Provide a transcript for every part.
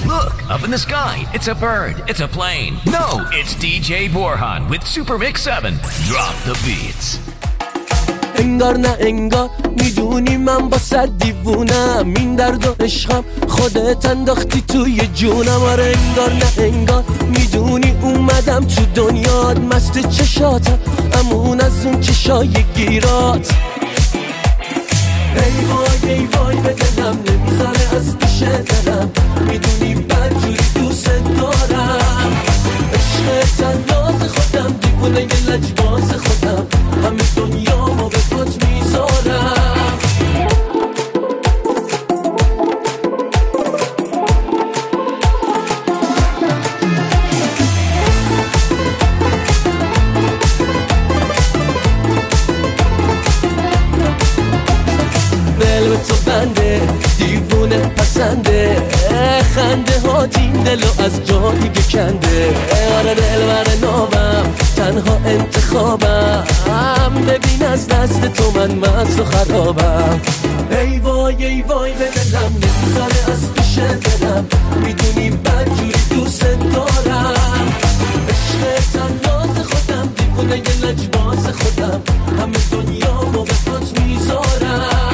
look, up in the sky. It's a bird. It's a plane. No, it's DJ Borhan with Super Mix 7. Drop the beats. انگار نه انگار میدونی من با صد دیوونم، این درد و عشقم خودت انداختی توی جونم. آره انگار نه انگار میدونی اومدم تو دنیات، مست چشاتم امون از اون چشای گیرات. ای وای ای وای به دلم نمیذاره از پیش دلم، میدونی بدجوری دوست دارم. عشق تناز خودم دیوونه یه لجباز خودم، همه دنیامو به پات میذارم. دل به تو بنده دیوونه پسنده، خنده ها این دلو از جا دیگه کنده. آره دل بر نابم تنها انتخابم، ببین از دست تو من مست و خرابم. ای وای ای وای به دلم نمیذاره از پیش دلم، میدونی بدجوری دوست دارم. عشق تناز خودم دیوونه یه لجباز خودم، همه دنیامو به پات میذارم.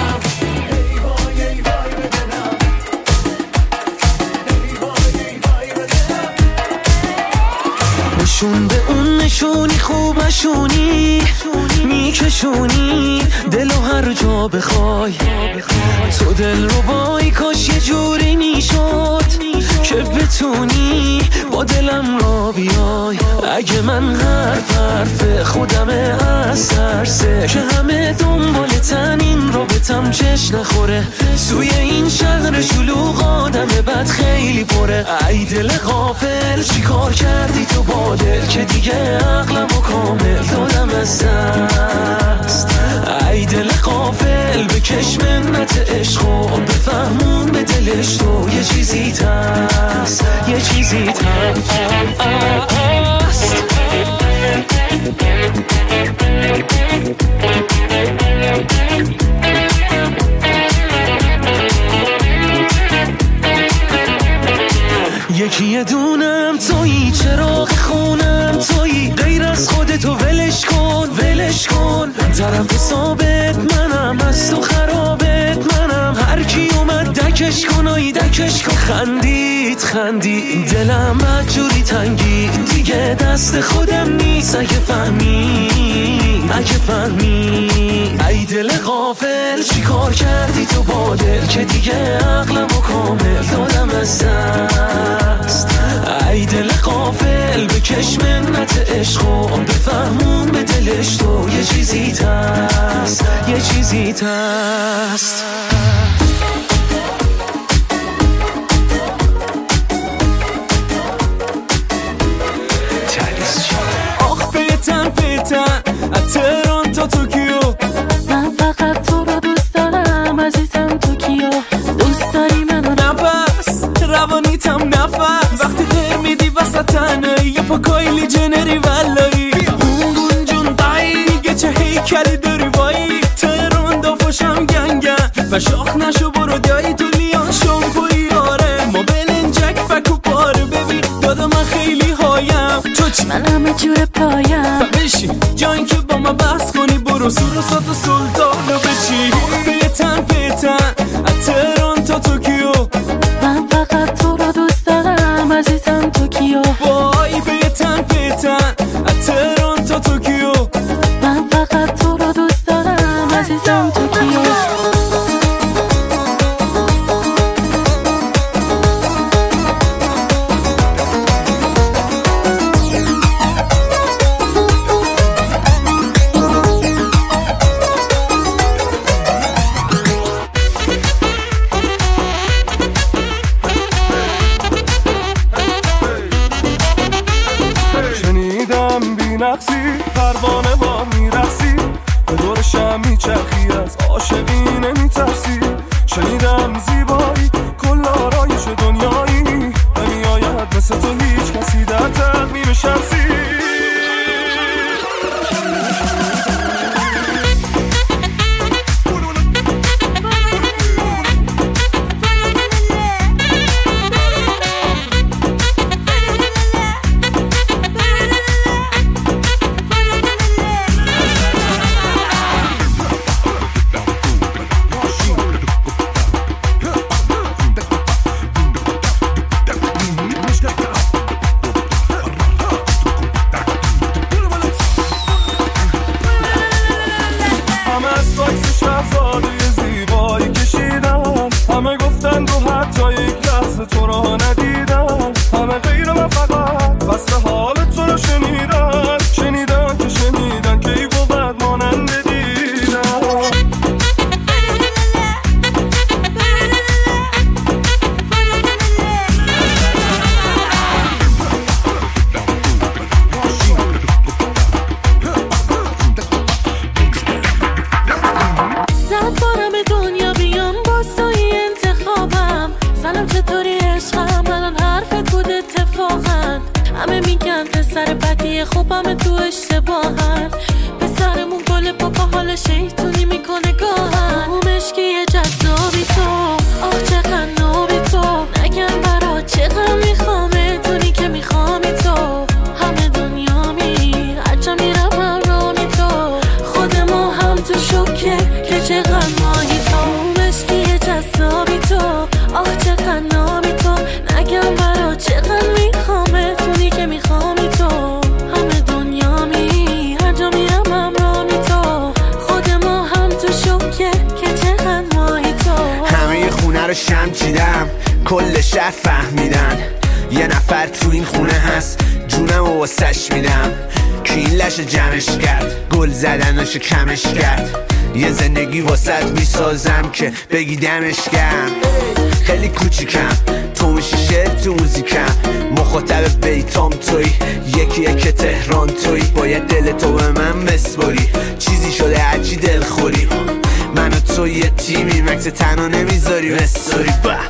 نشون به اون نشونی خوبشونی میکشونی دلو هر جا بخوای، تو دل رو بای کاش یه جوری میشد که بتونی با دلم را بیای. اگه من حرف خودمه از ترسه که همه دنبالتن این رابطم چش نخوره، توی این شهر شلوغ آدم بد خیلی پره. ای دل غافل چی کار کردی تو با دل که دیگه عقلمو کامل دادم از دست. ای دل غافل بکش منت عشق و بفهمون به دلش تو یه چیزی هست، یه چیزی هست. یکی دونم تویی، چراغ خونم تویی، غیر از خودتو ولش کن ولش کن. طرف ثابت منم، از تو خرابت منم، هر کی اومد دکش کن آی دکش کن. خندید دلم بدجوری تنگی دیگه دست خودم نیست. اگه فهمی ای دل غافل چی کار کردی تو با دل که دیگه عقلمو کامل دادم از دست. ای دل غافل بکش منت عشق و بفهمون به دلش تو یه چیزی هست، یه چیزی هست. از تهران تا توکیو من فقط تو رو دوست دارم عزیزم. توکیو دوست داری منو؟ نفس روانیتم نفس، وقتی غیر میدی وسط تنهایی یه پا کایلی جنری ولایی. گونگون جون دایی میگه چه هیکلی داری وایی، تهران دافاشم گنگن و شاخ نشو برو دایی تو لیان شامپوی. آره ما بلنجک فکو پاره ببین دادا من خیلی هایم. تو چی؟ من همه جور پایم بشین جایی که با ما بحث کنی، برو سور و سات و سلطانو بچی. پیتن از تهران تا توکیو من فقط تو رو دوست دارم عزیزم. توکیو وای پیتن از تهران تا توکیو من فقط تو رو دوست دارم عزیزم. توکیو همه میگن پسر بدیه خوبم تو اشتباهن پسرمون گل پاپا حال شیطونی میکنه گاهن مشکی جذابی تو آخ چقدر نابی تو نگم برا چقدر میخوامه دونی که میخوامی تو همه دنیا می هرچه میرم برامی تو خود ما هم تو شکه که چقدر ماهی تو مشکی جذابی تو آخ چقدر نابی تو نگم برا چقدر میخوامه دونی که میخوامی تو همه دنیا می هرجا میرم همرامی تو خود ما هم تو شکه که چقدر ماهی تو همه خونه رو شم چیدم کل شهر فهمیدن یه نفر تو این خونه هست جونم و واسش میدم که این لش جمعش کرد گل زدناشو کمش کرد یه زندگی واسط میسازم که بگی دمش گرم خیلی کوچیکم تو میشی شعر تو موزیکم مخاطب بیتام توی یکیه که تهران توی باید دل تو به من بسپاری چیزی شده هرچی دل خوری من و تو یه تیمی مکس تنها نمیذاری بساری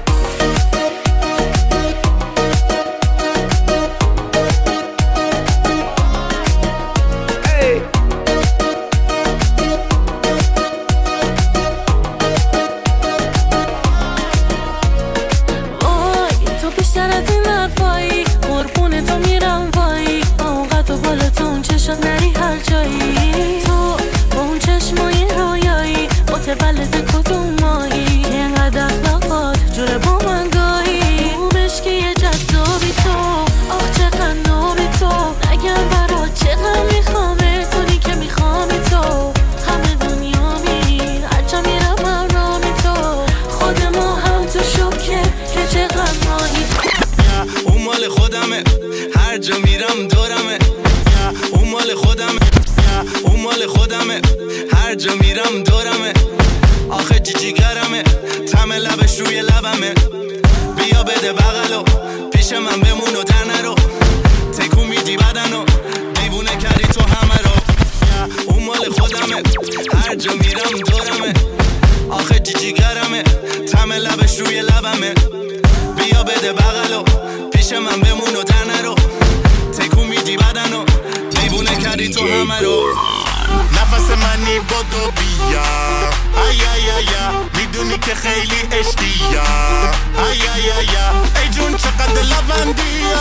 ولد کدوم مایی اینقدر اخلاقات جوره با من گاهی مشکی جذابی تو آخ چقدر نابی تو نگم برا چقدر میخوامه دونی که میخوامی تو همه دنیا می هرچه میرم برامی تو خود ما هم تو شکه که چقدر ماهی اون مال خودمه هر جا میرم دورمه اون مال خودمه اون مال خودمه هر جا میرم دورمه آخه جیگرمه تم لبش روی لبمه بیا بده بغلو پیش من بمون و در نرو تکون میدی بدنو دیوونه کردی تو همه رو اون مال خودمه هر جا میرم دورمه آخه جیگرمه تم لبش روی لبمه بیا بده بغلو پیش من بمون و در نرو تکون میدی بدنو دیوونه کردی تو همه رو نفس منی بدو بیا ای ای ای میدونی که خیلی عشقیه ای ای ای ای جون چقدر لوندیه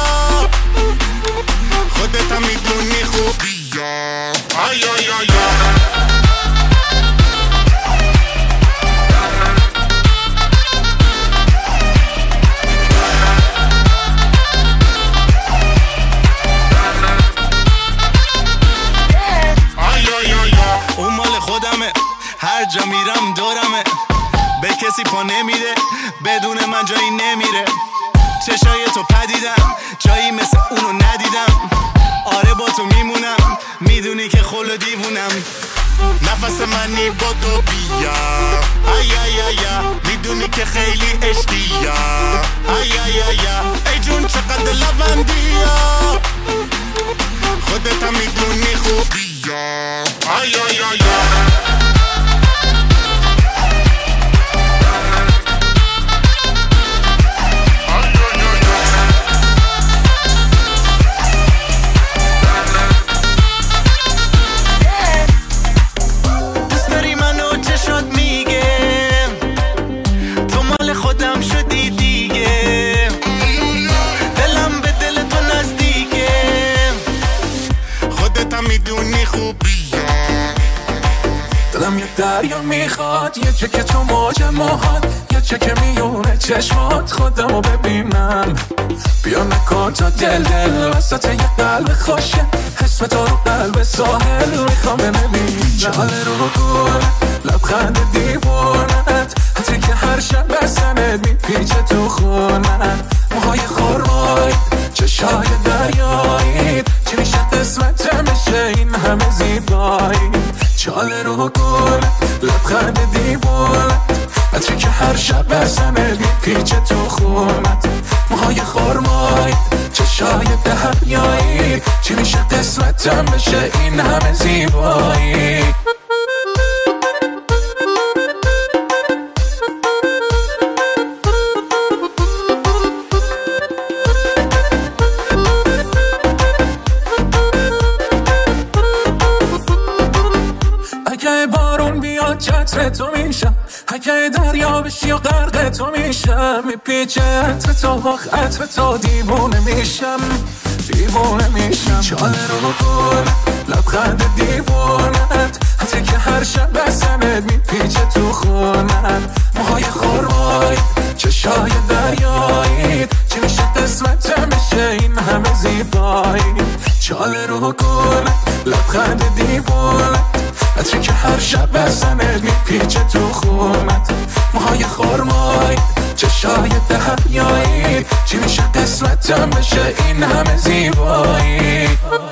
خودت هم میدونی خوبیه ای ای ای هر جا میرم دورمه به کسی پا نمیده بدون من جایی نمیره چشای تو پدیدم جایی مثل اونو ندیدم آره با تو میمونم میدونی که خلو دیوونم نفس منی با تو بیا ای ای ای میدونی که خیلی عشقیه ای ای ای ای جون چقدر لوندیه خودت هم میدونی خوبیه ای ای ای دریا میخواد یه چک تو موج موهات یه چک میونه چشمات خودمو ببینم بیا نکن تا دل وسط یه قلب خوشه اسم تو رو قلب ساحل میخوام ببینم جاله رو گل لبخند دیوونت حتی که هر شب بسنت میپیچه تو خونت موهای خورمای چشای دریایی چی میشه قسمت میشه این همه زیبایی چاله رو گل لبخند دیوونت حتی که هر شب بسنت میپیچه تو خونت موهای خورمای چشای دریایی چی میشه قسمتم بشه این همه زیبایی بشی و غرق تو میشم، میپیچه عطر تو خطر تو، دیوونه میشم دیوونه میشم. چاله رو گل لبخند دیوونت، حتی که هر شب بسمت میپیچه تو خونت. موهای خورمایی چشای دریایی، چی میشه قسمتم بشه این همه زیبایی. چاله رو گل لبخند دیوونت، حتی که هر شب بسمت میپیچه تو خونت. موهای خورمایی چشای دریایی، چی میشه قسمتم بشه این همه زیبایی.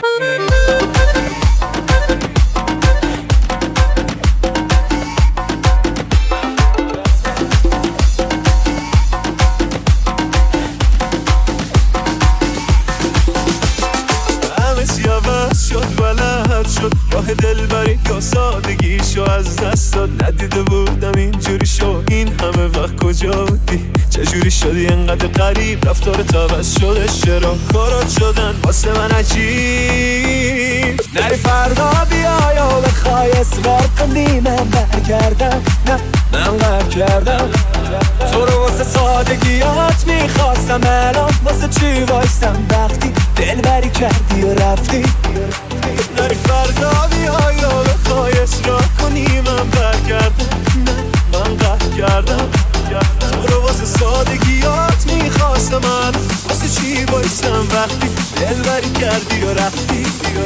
شد راه دلبری یا سادگیشو از دست داد، ندیده بودم اینجوری شو. این همه وقت کجا بودی؟ چجوری شدی انقدر غریب؟ رفتارت عوض شده، چرا کارات شدن واسه من عجیب؟ نری فردا بیا یا بخوای اصرار کنی من برگردم، نه من قهر کردم تو رو واسه سادگیات میخواستم، الان واسه چی وایستم وقتی دلبری کردی و رفتی؟ نری فردا بیا یا بخوای اصرار کنی من برگردم، نه من قهر کردم تو رو واسه سادگیات میخواستم، من واسه چی وایستم وقتی دلبری کردی و رفتی؟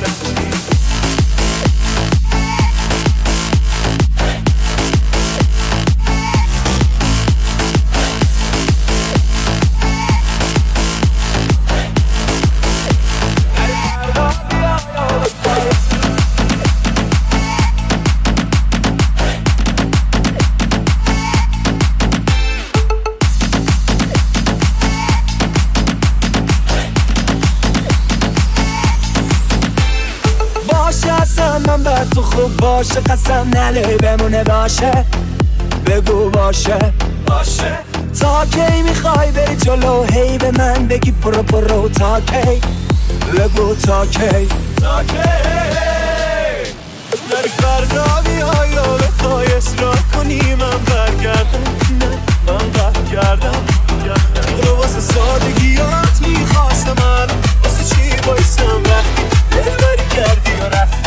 من بر تو خوب باشه، قسم نله بمونه باشه، بگو باشه تا کی میخوای بری جلو، هی به من بگی برو تا کی، بگو تا کی نری فردا بیا یا بخوای اصرار کنی من برگردم، نه من قهر کردم رو واسه سادگیات میخواستم، من واسه چی بایستم وقتی دلبری کردی و رفتی؟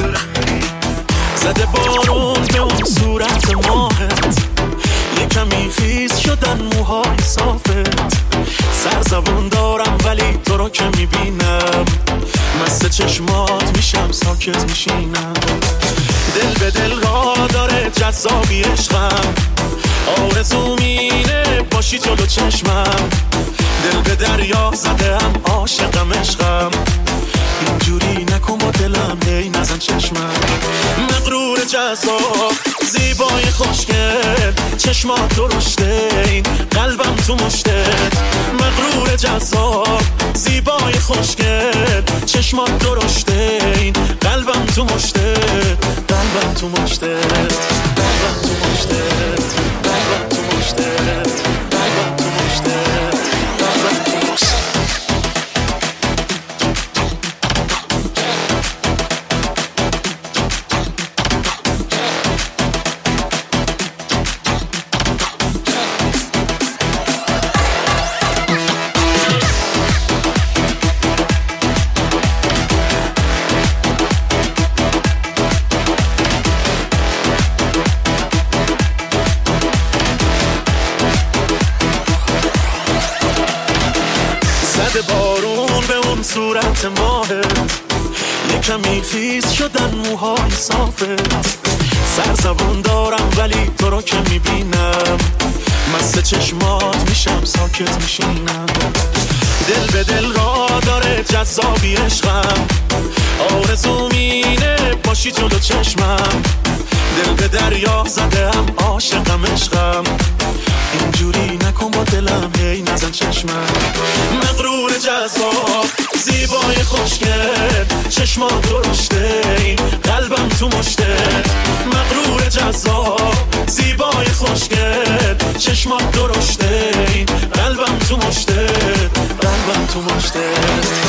زده بارون به اون صورت ماهت، یکمی خیز شدن موهای صافت. سرزبون دارم ولی تو رو که میبینم، مست چشمات میشم ساکت میشینم. دل به دل را داره جذابی عشقم، آرزو مینه باشی جلو چشمم. دل به دریا زدم عاشقم عشقم، اینجوری نکن با دلم هی نزن چشمم. مغرور جذاب زیبای خوشگل، چشمات درشته این قلبم تو مشتت. مغرور جذاب زیبای خوشگل، چشمات درشته این قلبم تو مشتت. قلبم تو مشتت، قلبم تو مشتت، قلبم تو مشتت، قلبم تو مشتت، قلبم تو مشتت. بارون به اون صورت ماهت، یکمی خیز شدن موهای صافت. سرزبون دارم ولی تو رو که میبینم، مست چشمات میشم ساکت میشینم. دل به دل را داره جذابی عشقم، آرزو مینه باشی جلو چشمم. دل به دریا زدم عاشقم عشقم، اینجوری نکن با دلم هی نزن چشمم. مغرور جذاب زیبای خوشگل، چشمات درشته این قلبم تو مشتت. مغرور جذاب زیبای خوشگل، چشمات درشته این قلبم تو مشتت. قلبم تو مشتت.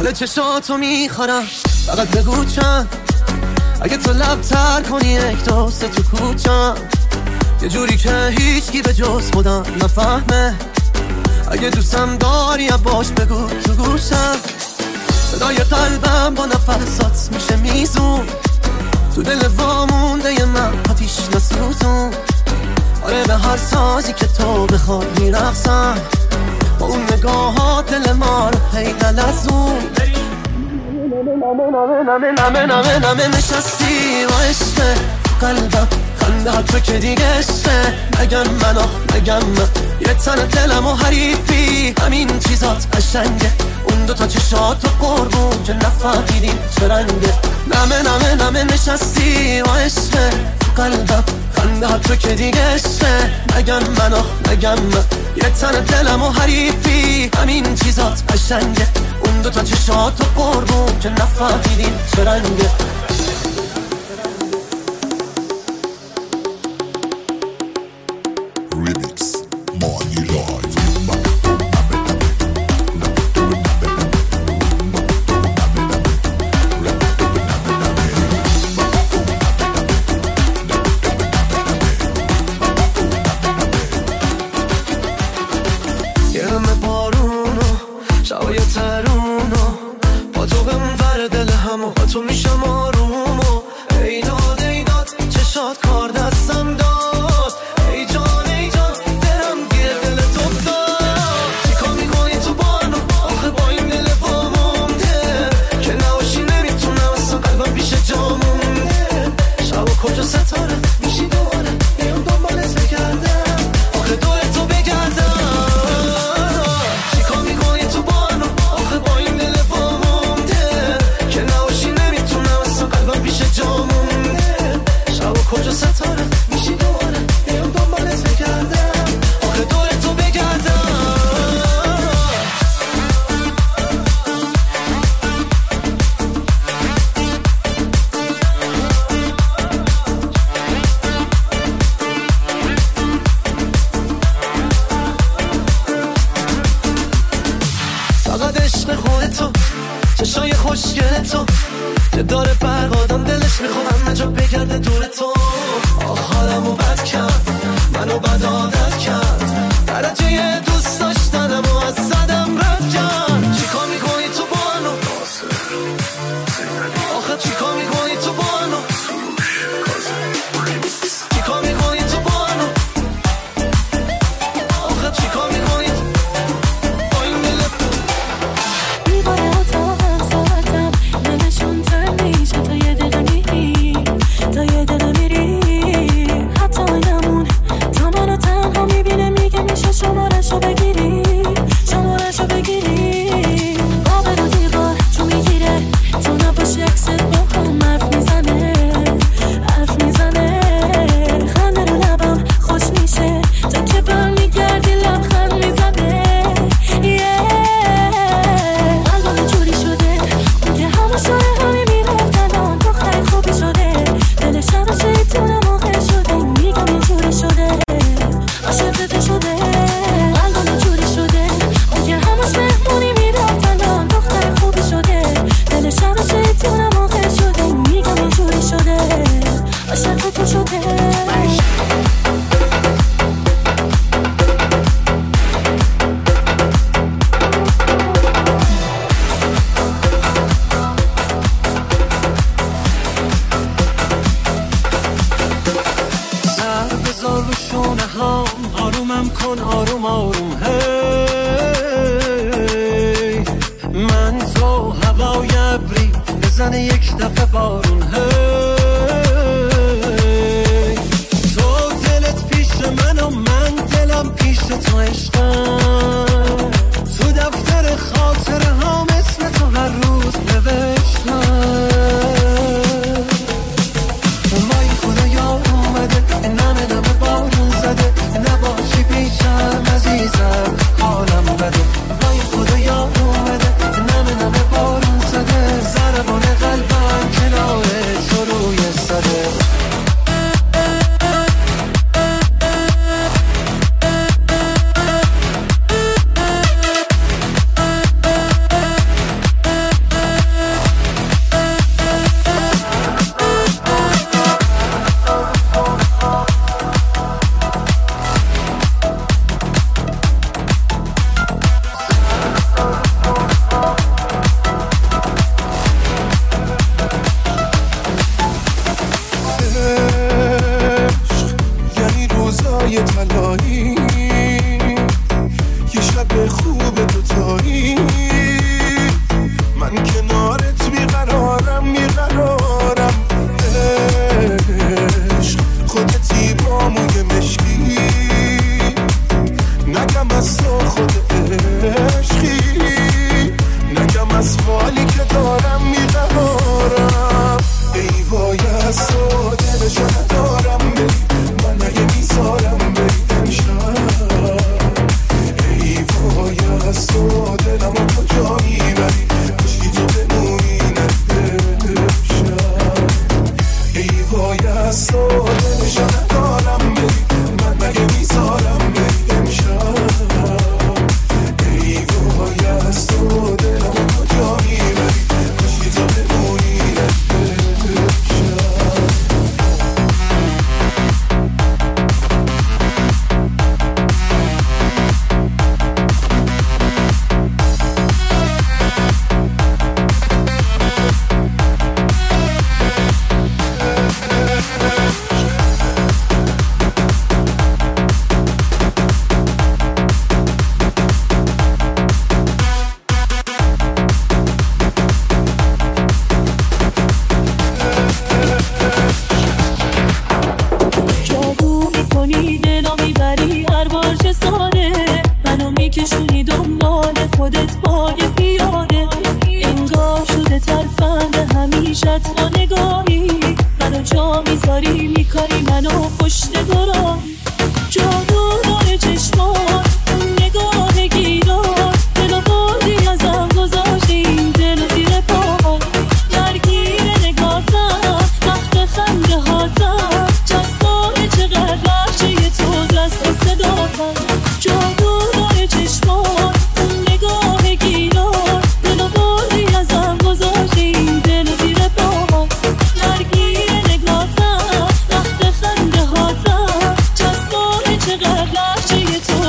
حال چشاتو میخورم فقط بگو چند اگه تو لب تر کنی یک دوست تو کوچم یه جوری که هیچکی به جز خودم نفهمه اگه دوستم داری باش بگو تو گوشم صدای قلبم با نفسات میشه میزون تو دل وامونده ی من آتیش نسوزون آره به هر سازی که تو بخواد میرقصم با اون نگاهات دل ما رو هی نلرزون نمه نشستی و عشقه قلبم خنده ها تو که دیگه عشقه نگم من نگم من یه تن دلم و حریفی همین چیزات قشنگه اون دوتا چشات و قربون که نفهمیدیم چه رنگه نمه نشستی و عشقه قلبم خنده ها تو که دیگه عشقه نگم من یه تن دلم و حریفی همین چیزات قشنگه اون دوتا چشات و قربون که نفهمیدیم چه رنگه های پیاده انگار شده ترفند همیشه تو نگاهی منو جا میذاری میکاری منو پشت گراهی جادو داره چشمات نگاه گیرات دلو بردی ازم گذاشتی دلو زیر پاهات درگیر نگاتم وقت خنده هاتم جذابه چقدر بخشی تو دست صداتم جادو داره چشمات نگاه گیرات دلو بردی ازم گذاشتی دلو زیر پاهات درگیر نگاتم وقت خنده هاتم جذابه چقدر بخشی تو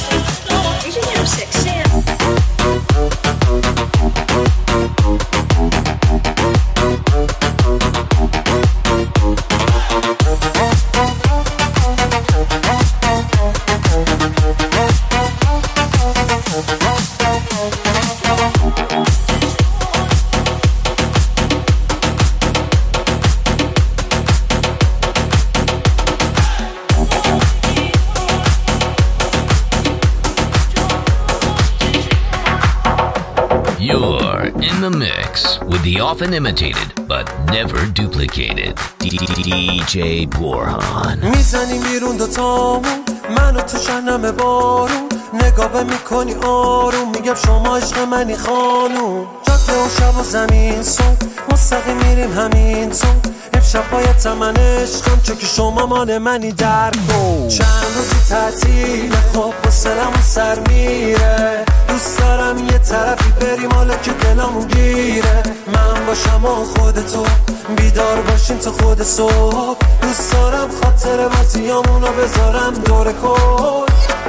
You're in the mix with the often imitated but never duplicated DJ Borhan. میزنی بیرون دوتامون منو تو شنم بارون نگاه میکنی آروم میگم شما عشق منی خانوم جاده و شب و زمین صبح مستقیم میریم همین تو امشب باید من عشقم چون که شما مال منی در کن چند روزی تعطیل خب حوصله‌مون سر میره دوست دارم یه طرفی بریم حالا که دلمون گیره من باشم و خودتو بیدار باشیم تا خود صبح دوست دارم خاطر بازیامونو بذارم دور کن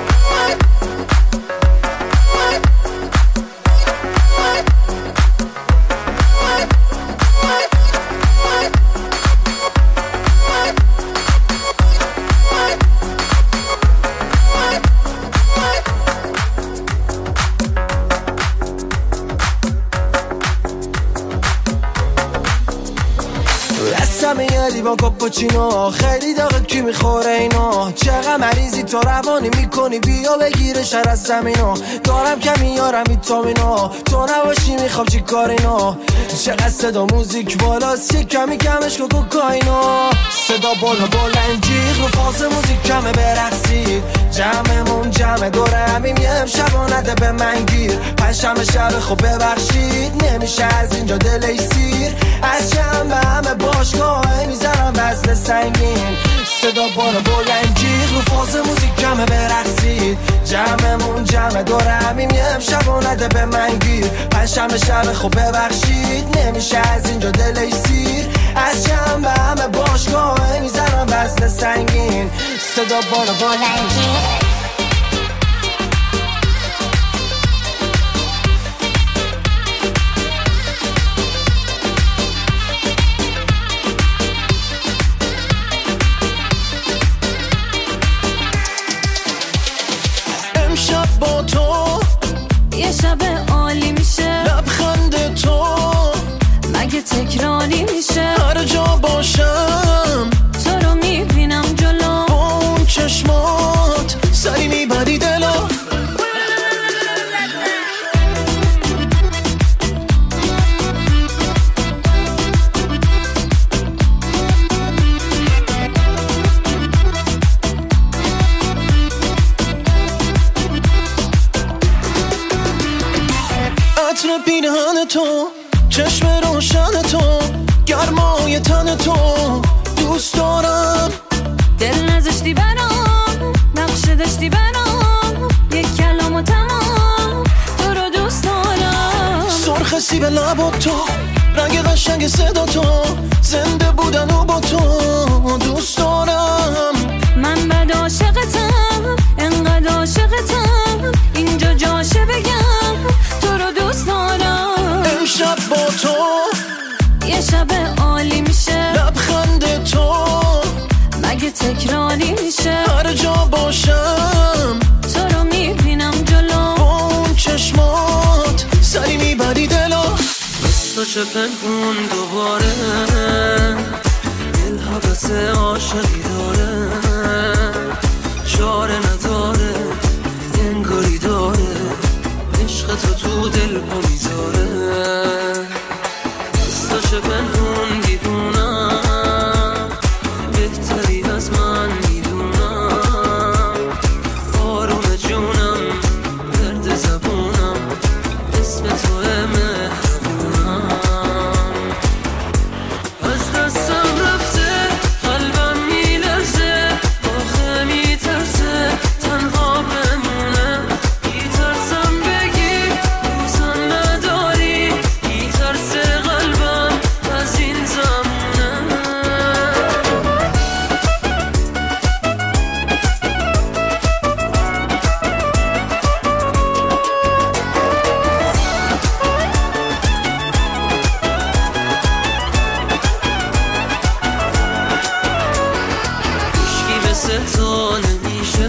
یه لیوان کاپوچینو خیلی داغه کی میخوره اینا چقدر مریضی تو روانی میکنی بیا بگیره شر از زمینو دارم کمی یارم ویتامینو تو نباشی میخوام چی کار اینا چقدر صدا موزیک بالاست یه کمی کمش کو کوکائینا صدا بالا بلنجیغ رو فاز موزیک کمه برقصید جمعمون جمع دوره همیم یه امشب نده به من گیر پنجشنبه شب خب ببخشید نمیشه از اینجا دلش سیر از شنبه همه باشگاه میزنم وزن سنگین صدا بالا بلنجیغ رو فاز موزیک کمه برقصید جمعمون جمع دوره همیم یه امشب نده به من گیر پنجشنبه شب خب ببخشید نمیشه از اینجا دلش سیر از شنبه همه باشگاه میزنم وزن سنگین صدا بالا بلنجیغ با تو یه شب عالی میشه لبخند تو مگه تکراری میشه هر جا باشم تو رو میبینم جلو با اون چشمات سری میبری دلو عطر پینهن تو چشم روشن تو گرمای تن تو دوست دارم دل نذاشتی برام نقشه داشتی برام یک کلام و تمام تو رو دوست دارم سرخ سیب لبات تو رنگ قشنگ صدا تو زنده بودن و با تو دوست دارم من بد عاشقتم انقدر عاشقتم اینجا جاشه بگم تو رو دوست دارم امشب با تو یه شب عالی میشه لبخند تو مگه تکراری میشه هر جا باشم تو رو میبینم جلو با اون چشمات سری میبری دلو مثل پنهون دوباره دل حوث عاشقی داره چاره نداره انگاری داره عشق تو رو دل پا میذاره دستاشه پنهون دیوونم بهتری از من میدونم آروم جونم درد زبونم اسم توه مهربونم از دستم رفته قلبم میلرزه آخه میترسه تنها بمونه میترسم بگی دوستم نداری میترسه قلبم از این زمونه هیچکی مثل تو نمیشه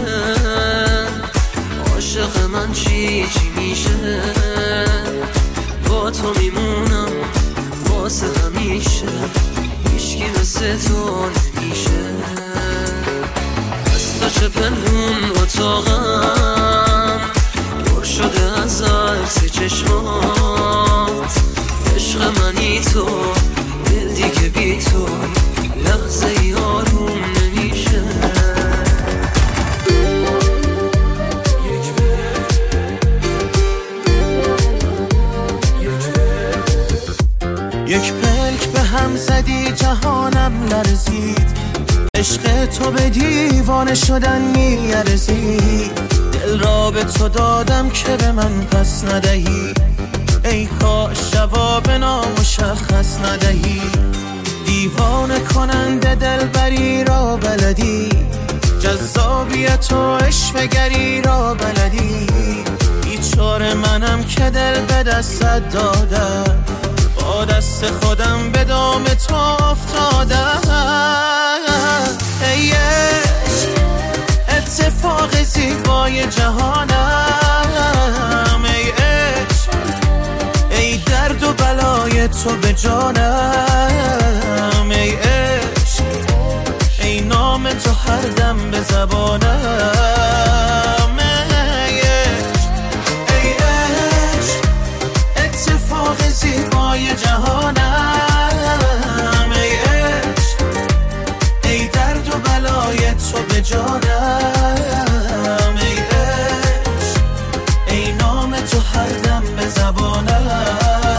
عاشق من چی میشه با تو میمونم واسه همیشه هیچکی مثل تو نمیشه از تو چه پنهون اتاقم پر شده از عکس چشمات عشق منی تو دل دیگه بی تو لحظه ای آروم نمیشه یک پلک به هم زدی جهانم لرزید عشق تو به دیوانه شدن میارزید دل را به تو دادم که به من پس ندهی ای کاش جواب نامشخص ندهی دیوانه کننده دلبری را بلدی جذابیت و عشوه‌گری را بلدی بیچاره منم که دل به دستت دادم با دست خودم به دام تو افتادم ای عشق اتفاق زیبای جهانم ای عشق ای درد و بلای تو به جانم ای عشق ای نام تو هر دم به زبانم ای عشق ای عشق اتفاق زیبای جهانم ای عشق ای درد و بلای تو به جانم ای عشق ای نام تو هر دم به زبانم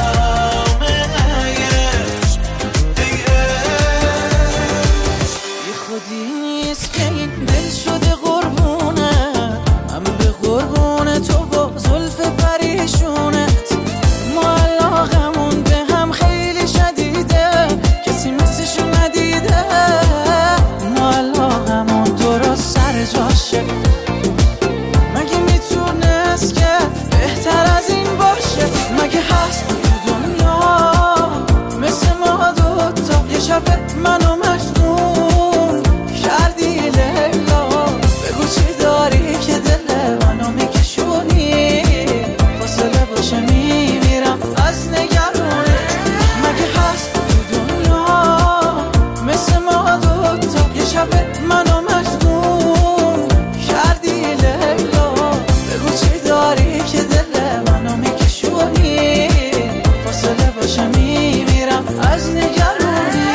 ای عشق ای عشق بی خودی نیست که این دل شده قربونه من به قربون تو با زلف پریشونت ما علاقمون به هم خیلی شدیده کسی مثلشو ندیده ما علاقمون درست سر جاشه مگه میتونست که بهتر از این باشه مگه هست تو دنیا مثل ما دوتا یه شب منو مجنون کردی لیلا بگو چی داری که دل منو میکشونی فاصله باشه میمیرم از نگرونه مگه هست تو دنیا مثل ما دوتا یه شب منو مجنون کردی لیلا بگو چی داری که دل منو میکشونی فاصله باشه میمیرم از نگرونی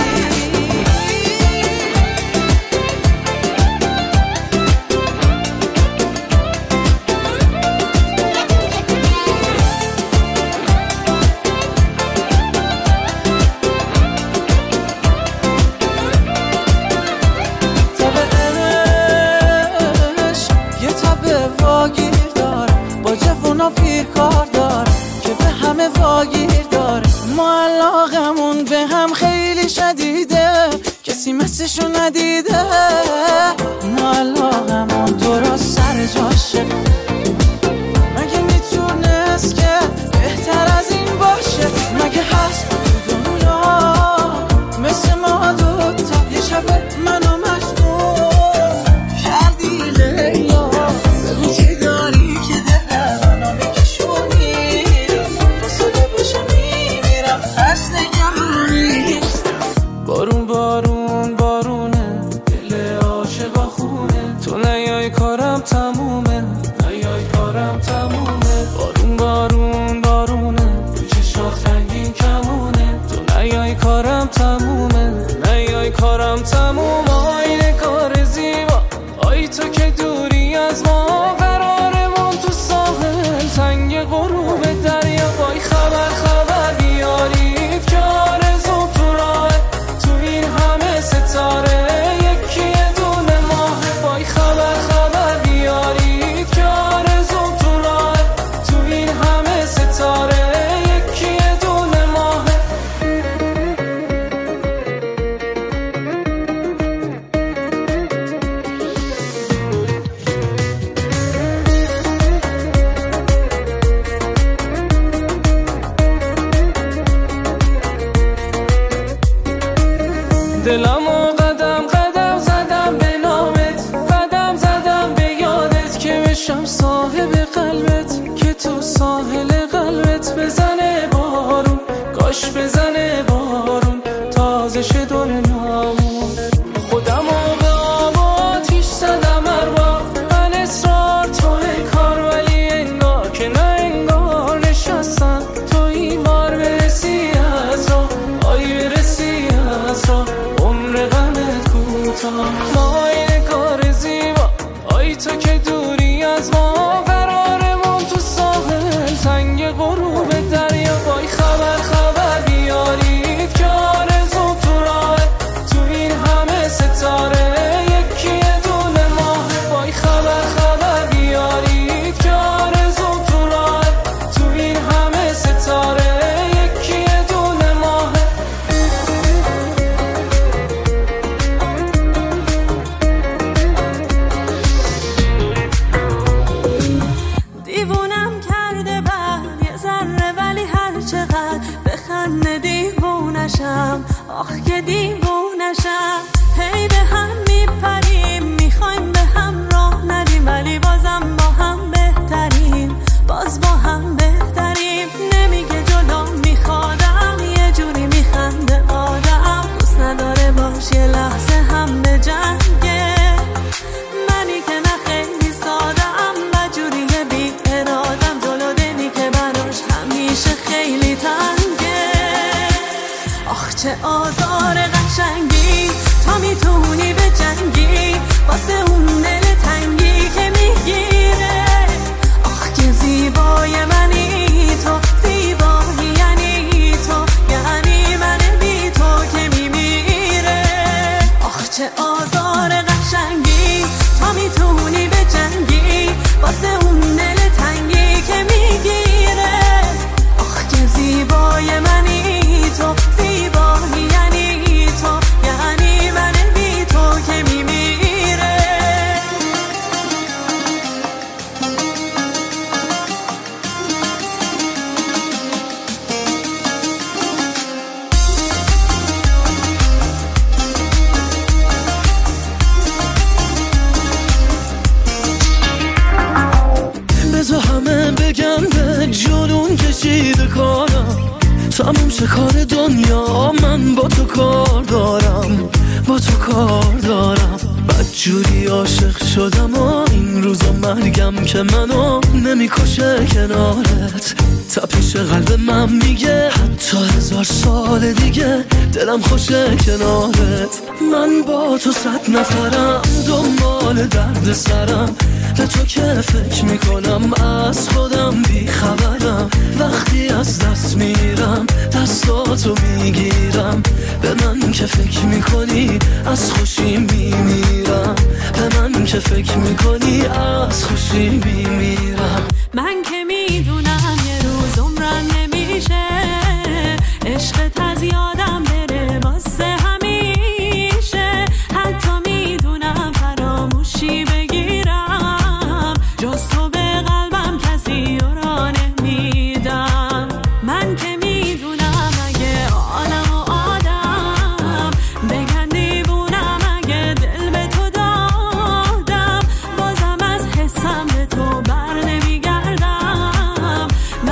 یه تب واگیر داره با جوونا پیر کار داره که به همه واگیر داره ما علاقمون به هم خیلی شدیده کسی مثلشو ندیده ما علاقمون درست سر جاشه مگه میتونست که بهتر از این باشه مگه هست تو دنیا مثل ما دوتا یه شب منو مجنون کردی لیلا بگو چی داری که دل منو میکشونی فاصله باشه میمیرم از نگرونی بارون بارون بارونه دل عاشقا خونه تو نیای کارم تمومه تموم آینه کار زیبا آی تو که دوری از ما قرارمون تو ساحل تنگ غروب دریا وای خبر بیارید که آرزو تو راه تو این همه ستاره یکی یه دونه ماه وای خبر بیارید که آرزو تو راه تو این همه ستاره یکی یه دونه ماه دلمو قدم زدم به نامت قدم زدم به یادت که بشم صاحب قلبت که تو ساحل قلبت بزنه بارون کاش بزنه بارون تازه شه دنیامون خودمو به آب آتیش زدم ارباب من اصرار توی کار ولی انگار که نه انگار نشستم تو این بار برسی از راه آی برسی از راه عمر غمت کوتاه ما این کار زیبا آی تو که دوری از ما قرارمون تو ساحل تنگ غروب دریا وای خبر بیارید که آرزو تو راه تو این همه ستاره یکی یه دونه ماه وای خبر بیارید که آرزو تو راه تو این همه ستاره یکی یه دونه ماه دیوونم کرده بعد یه ذره ولی هر چقدر بخنده دیوونشم آخ که دیوونشم هی به هم میپریم میخوایم به هم راه ندیم ولی بازم با هم بهتریم باز با هم بهتریم نمیگه جلو میخوادم یه جوری میخنده آدم دوست نداره باش یه لحظه هم به جنگه منی که نه خیلی سادم بجوری بی ارادم جلو دلی که براش همیشه خیلی تنگه آخ چه آزار قشنگی تا میتونی به جنگی واسه اون دل تنگی که میگیره آخ که زیبای منی تو زیبایی یعنی تو یعنی من بی تو که میمیره آخ چه آزار قشنگی تا میتونی به جنگی واسه اون دل تنگی که میگیره آخ که زیبای منی تو زیبایی یعنی تو یعنی من بی تو که میمیره بذار همه بگن به جنون کشیده کارم تموم شه کار دنیا من با تو کار دارم با تو کار دارم بدجوری عاشق شدم و این روزا مرگم که منو نمیکشه کنارت تپش قلب من میگه حتی 1000 سال دیگه دلم خوشه کنارت من با تو 100 نفرم دنبال درد سرم به تو که فکر میکنم از خودم بیخبرم وقتی از دست میرم دستاتو میگیرم به من که فکر میکنی از خوشی میمیرم به من که فکر میکنی از خوشی میمیرم من که میدونم یه روز عمرم نمیشه عشقت از یادم بره واسه همیشه حتی میدونم فراموشی بگیرم جز تو به قلبم کسی را نمیدم من که میدونم اگه عالم و آدم بگن دیوونم اگه دل به تو دادم بازم از حسم به تو بر نمیگردم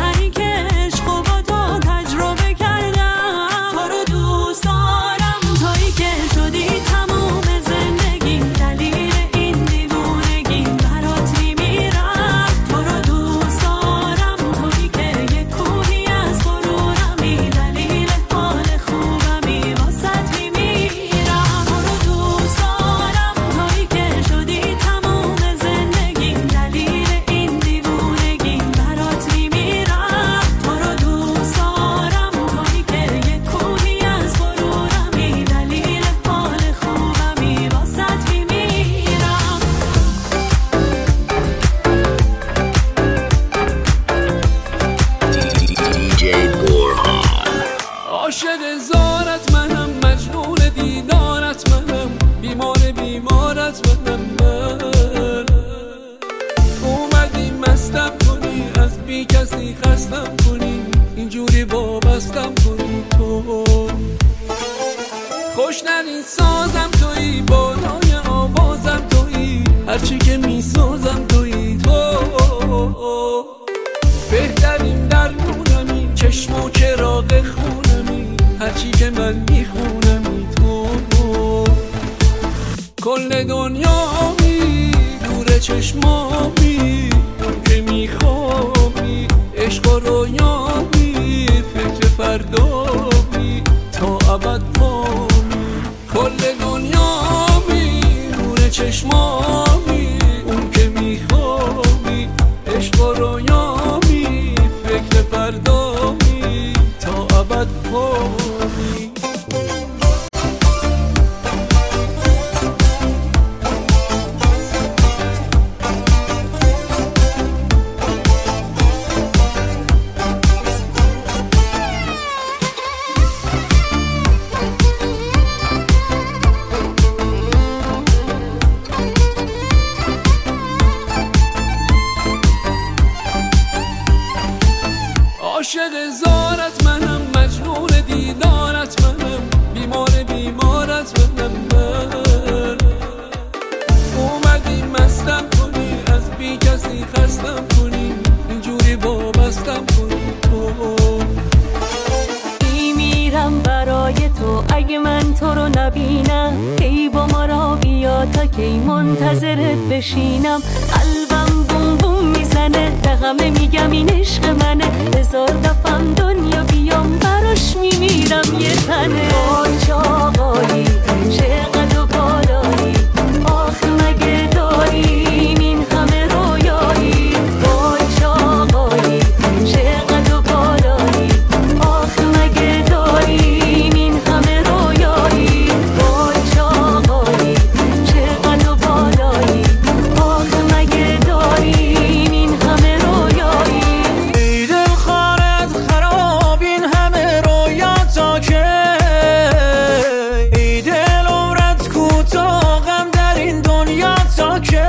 عاشق زارت منم، مجنون دیدارت منم، بیمارت منم. من اومدی مستم کنی، از بی کسی خستم کنی، اینجوری وابستم کنی. تو خوشننی سازم تویی، بالای آوازم تویی، هرچی که میسازم تویی. تو بهترین درمونمی، چشم و چراغ خونمی، هرچی که من میخونمی. تو کل دنیامی، دور چشمامی، اون که میخوابی، عشق و رویامی، فکر فردامی، تا ابد پامی. کل دنیامی، دور چشمامی، اون که میخوابی، عشق و رویامی، فکر فردامی، تا ابد پامی. عاشق زارت منم، مجنون دیدارت منم، بیمارت منم. من اومدی مستم کنی، از بی کسی خستم کنی، اینجوری وابستم کنی. تو میمیرم برای تو، اگه من تو رو نبینم، کی با ما را بیا تا کی منتظرت بشینم. قلبم بوم بوم میزنه، به همه میگم این عشق منه، هزار دفعم دنیا بیام براش میمیرم یه تنه. وای چه آقایی، چقدر و بالایی، آخ مگه داریم این همه رویایی. وای چه آقایی، چقدر و بالایی، آخ مگه داریم این همه رویایی. وای چه آقایی، چقدر و بالایی، آخ مگه داریم این همه رویایی. ای دل خارت خراب این همه رویا تا که، ای دل عمرت کوتاه غم در این دنیا تا که،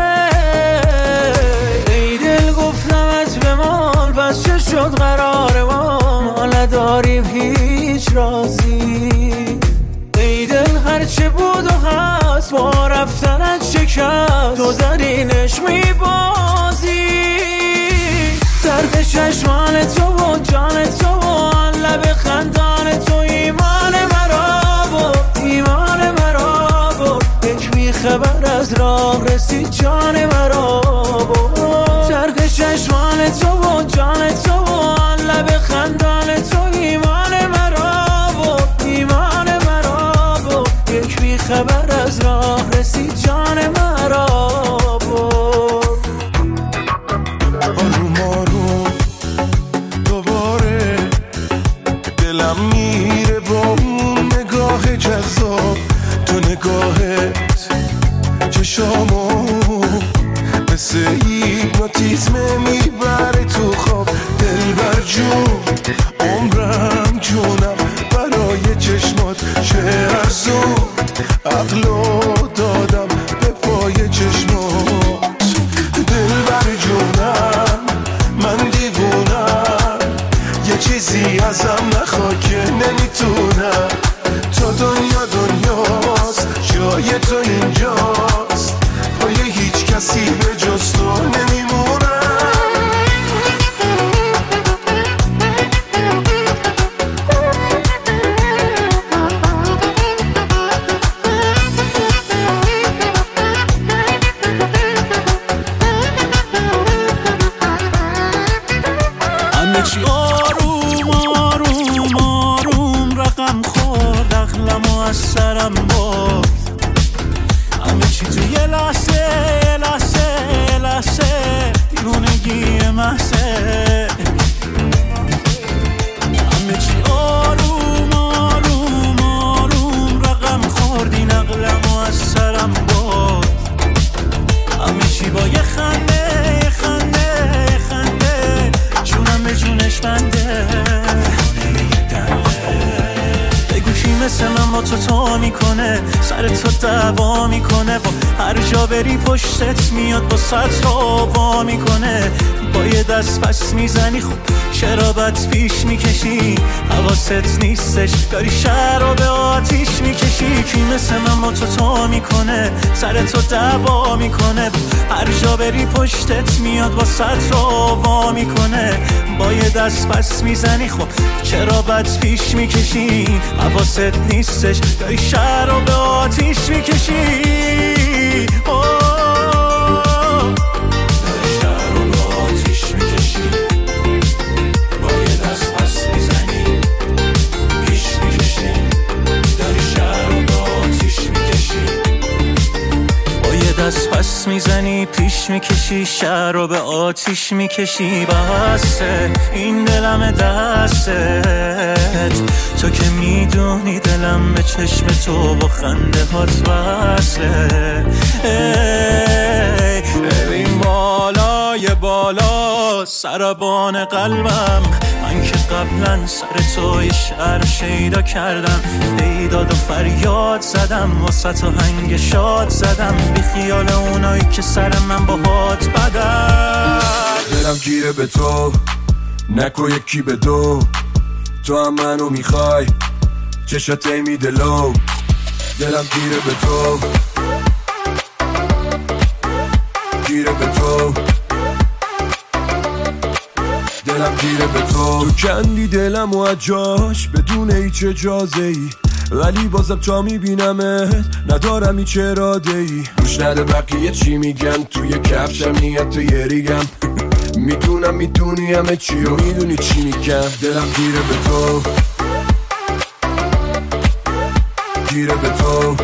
ای دل گفتمت بمان پس چه شد قرار ما نداریم هیچ رازی. ای دل هرچه بود و هست با رفتنت شکست، تو زرینش میبازی. زرد چشمان تو و جان تو و آن لب خندان تو، ایمان مرا بود، ایمان مرا بود. یک بیخبر از راه رسید جان مرا بود. زرد چشمان تو و جان تو و آن لب خندان تو، ایمان مرا بود، ایمان مرا بود. یک بیخبر از راه رسید جان مرا بود. آروم آروم دوباره دلم میره با اون نگاه جذاب، تو نگاهت چشامو مثل هیپنوتیزم میبره تو خواب. دلبر جون عمرم جونم برای چشمات، چه ارزون عقلو دادم به پای چشمات. دلبر جونم من دیوونم، یه چیزی ازم نخوا که نمیتونم. تا دنیا دنیاست، جای تو اینجاست، پای هیچ کسی به جز تو نمیمونم. همه چی آروم آروم آروم رقم خورد، عقلمو از سرم برد. همه چی تو یه لحظه یه لحظه یه لحظه، دیوونگی محضه. همه چی آروم آروم آروم رقم خورد، این عقلمو از سرم برد. همه چی با یه خنده یه خنده یه خنده، جونم به جونش بنده. تو میکنه، سر تو دعوا میکنه، با هر جا بری پشتت میاد با سطر وا میکنه. با یه دست پس میزنی خب چرا بد پیش میکشی؟ حواست نیستش داری شهر رو به آتیش میکشی. کی مثل من با تو میکنه، سر تو دعوا میکنه، هر جا بری پشتت میاد با سطر وا میکنه. با یه دست پس میزنی خب چرا بد پیش میکشی؟ حواست نیستش داری شهر رو به آتیش میکشی. دست پس میزنی پیش میکشی، شهر رو به آتیش میکشی. بسته این دلم دستت، تو که میدونی دلم به چشم تو با خنده هات وصله. ببین بالای بالا سربان قلبم، من که قبلا سر تو یه شعر شیدا کردم، بیداد و فریاد زدم، واسه تو هنگ شاد زدم، بی خیال اونایی که سر من با هات بدن. دلم گیره به تو نکو یکی به دو، تو هم منو میخوای چشات میده لو. دلم گیره به تو گیره به تو، دلم گیره به تو. تو کندی دلم و اجاش بدون هیچ اجازه ای، ولی بازم تا میبینمت ندارم هیچ اراده ای. گوش نده بقیه چی میگن، توی کفشم نیت تو یه ریگم، میدونم میدونی همه چی و میدونی چی میگم. دلم گیره به تو گیره به تو،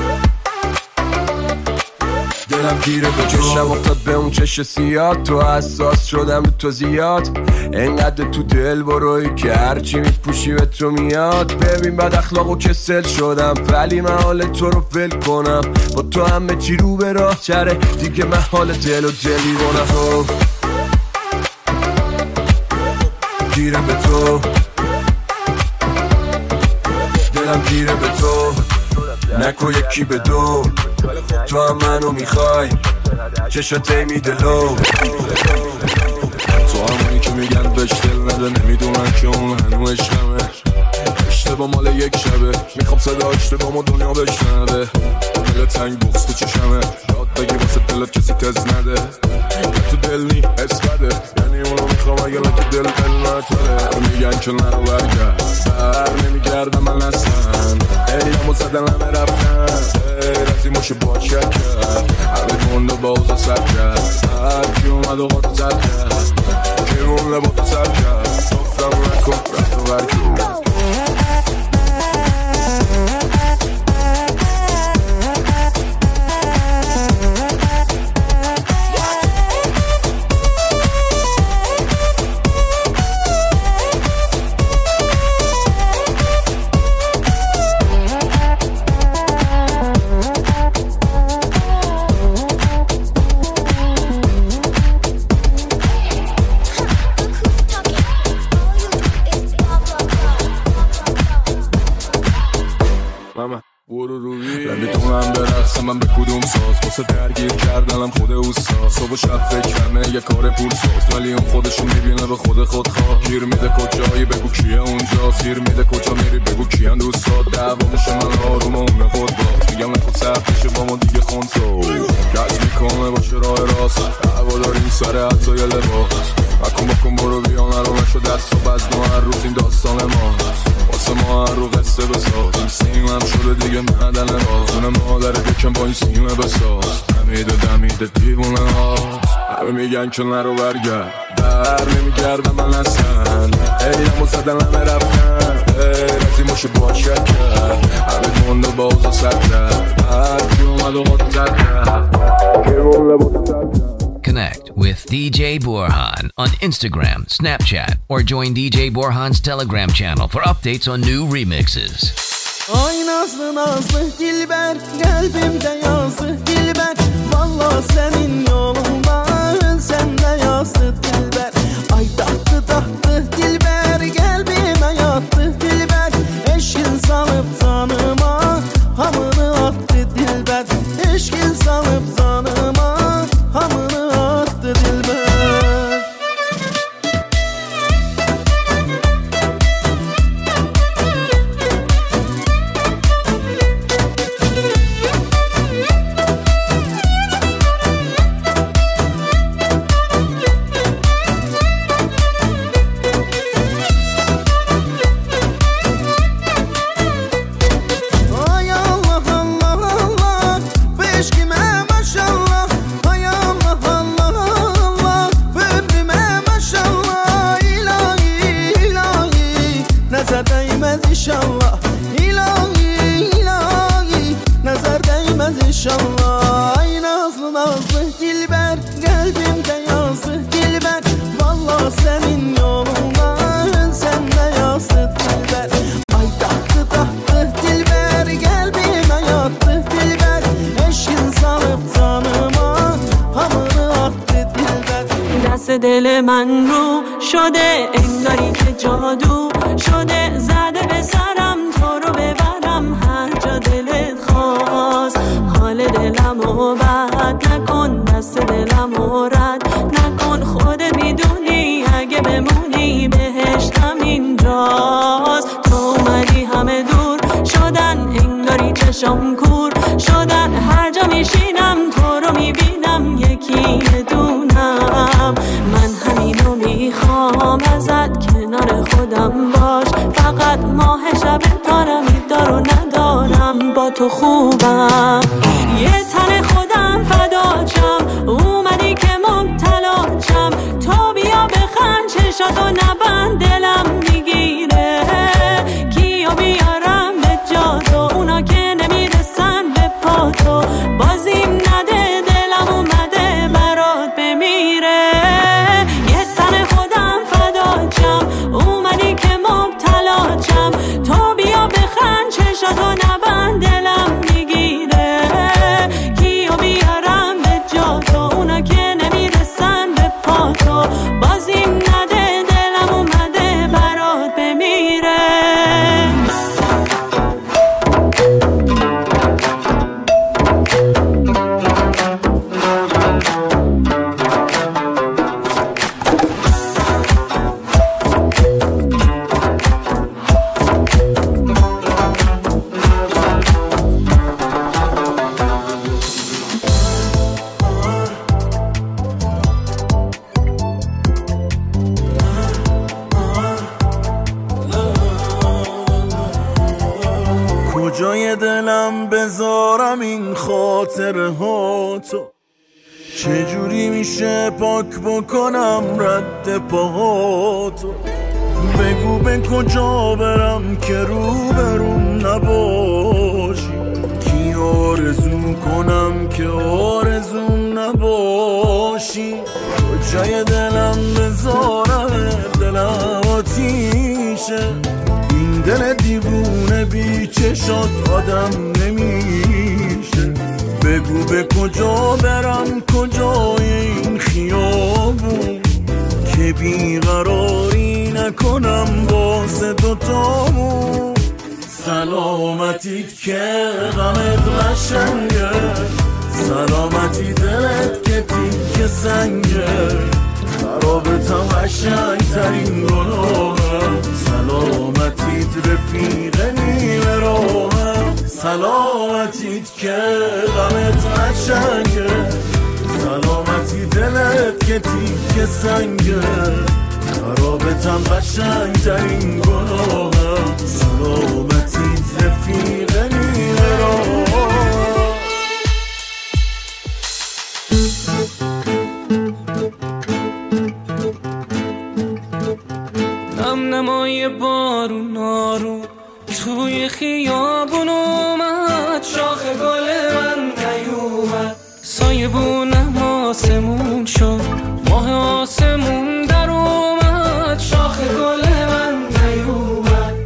دلم گیره به تو. چشم افتاد به اون چش سیاد، تو حساس شدم به تو زیاد، انقدر تو دل بروی که هرچی میپوشی به تو میاد. ببین بد اخلاق و کسل شدم، ولی من حال تو رو ول کنم، با تو همه چی رو به راه چره دیگه، من حال دل و دلی کنم. تو گیره به تو، دلم گیره به تو نکو یکی به دو، تو هم منو میخوای چشات میده لو. تو همونی که میگن بهش دل نده، نمیدونن که اون هنو عشقمه. اشتباه مال یک شبه، میخوام صدا اشتباه ما دنیا بشنده. دل تنگ بغز تو چشمه، داد بگی واسه دلت کسی تز نده. تو دل نی حس بده، یعنی اونو میخوام اگه لکه دل نتره. میگن که نرو برگرد، بر نمیگردم من اصلا، ایامو زدن همه رفتن، رفتی ماشه با شکر، همه مونده با اوزا سر کرد، هر کی اومد و قاطو سر کرد، کی مونده با تو سر کرد، گفتم نکن رفت و برکن. نمیتونم برقصم من به کدوم ساز، واسه درگیر کردنم خود اوستا. صبح و شب فکرمه یه کار پول ساز، ولی اون خودشو میبینه به خود خواه. گیر میده کجایی بگو کیه اونجا، سیر میده کجا میری بگو کیان دوستات. دعوا میشه من آروم اون خود باز، میگم نکن سخت میشه با ما دیگه خونسو. کش میکنه باشه راه راست، دعوا داریم سر حتی یه لباس. بکن برو بیا نرو نشو دست و بزن هر روز این داستان ماست. واسه ما هر رو قصه بساز، این سیمم شده دیگه معدن راز. اون مادر دکم با این سیمه بساز، دمیده دیوونه هاست. همه میگن که نرو برگرد، بر نمیگردم من اصلا، ایامو زدن همه رفتن، رازی ماشه با شکر، همه مونده با اوزا سر کرد، هر کی اومد و قاطو سر کرد، کی مونده با تو سر کرد. Connect with DJ Borhan on Instagram, Snapchat, or join DJ Borhan's Telegram channel for updates on new remixes. Ay nazlı nazlı dilber, kalbimde yazdı dilber. Vallahi senin yolunda sen de yazdı dilber. Ay tahtı tahtı dilber, kalbime yattı dilber. Eşin sanıp tanıma نظر دایم ایشالله الهی الهی نظر دایم ایشالله ای nazlı nazlı dilber kalbimde yazdı dilber vallahi senin yoluna sen de yazdı dilber ay tahtı tahtı dilber kalbime yattı dilber eşkin sanıp canıma hamını attı dilber دست دل من رو شده انگاری که جادو شده زده به سرم تو رو ببرم هر جا دلت خواست حال دلمو بد نکن دست دلمو رد نکن خودت میدونی اگه بمونی بهشتم اینجاست تو اومدی همه دور شدن انگاری چشم کور شدن هر جا میشینم تو رو میبینم یکی دونم من همینو میخوام ازت کنار خودم باش فقط ماه شب تارم دارو ندارم با تو خوبم یه تن خودم فداچم اومدی که مبتلا شم تو بیا بخند چشاتو نبند دلم میگیره کیو بیارم به جا تو اونا که نمیرسن به پا تو بازیم نده دلم اومده برات بمیره یه تن خودم فداچم اومدی که مبتلا شم تو بیا بخند چشاتو نبند دلم میگیره کیو بیارم به جا تو اونا که نمیرسن به پا تو بازیم نده دلم اومده برات بمیره کجای دلم بذارم این خاطره ها تو چجوری میشه پاک بکنم رد پاهاتو بگو به کجا برم که روبروم نباشی کی آرزو کنم که آرزوم نباشی کجای دلم بذارم دلم آتیشه این دل دیوونه بی چشات آدم نمیشه بگو به کجا برم کجای این خیابون که بیقراری نکنم واسه دوتامون سلامتیت که غمت قشنگه سلامتی دلت که تیک سنگه خرابتم قشنگ ترین گناهم سلامتیت رفیق نیمه راهم سلامتیت که غمت قشنگه سلامتی دلت که تیک سنگه خرابتم قشنگ ترین گناهم سلامتیت رفیق نیمه راهم نمای بارون آروم توی خیابون اومد شاخ گل من نیومد سایه بونم آسمون شد ماه آسمون در اومد شاخ گل من نیومد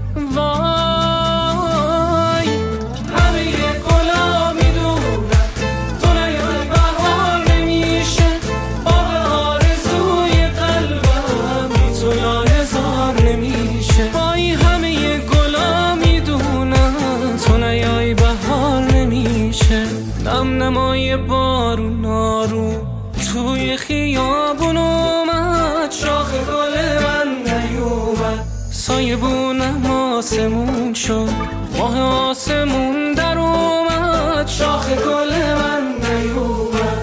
وای همه گلا میدونن تو نیای بهار نمیشه باغ آرزوی قلبم بی تو لایزار نمیشه وای همه گلا میدونن تو نیای بهار نمیشه نمای بارون آروم توی خیابون اومد شاخ گل من نیومد سایه بونم آسمون شد ماه آسمون در اومد شاخ گل من نیومد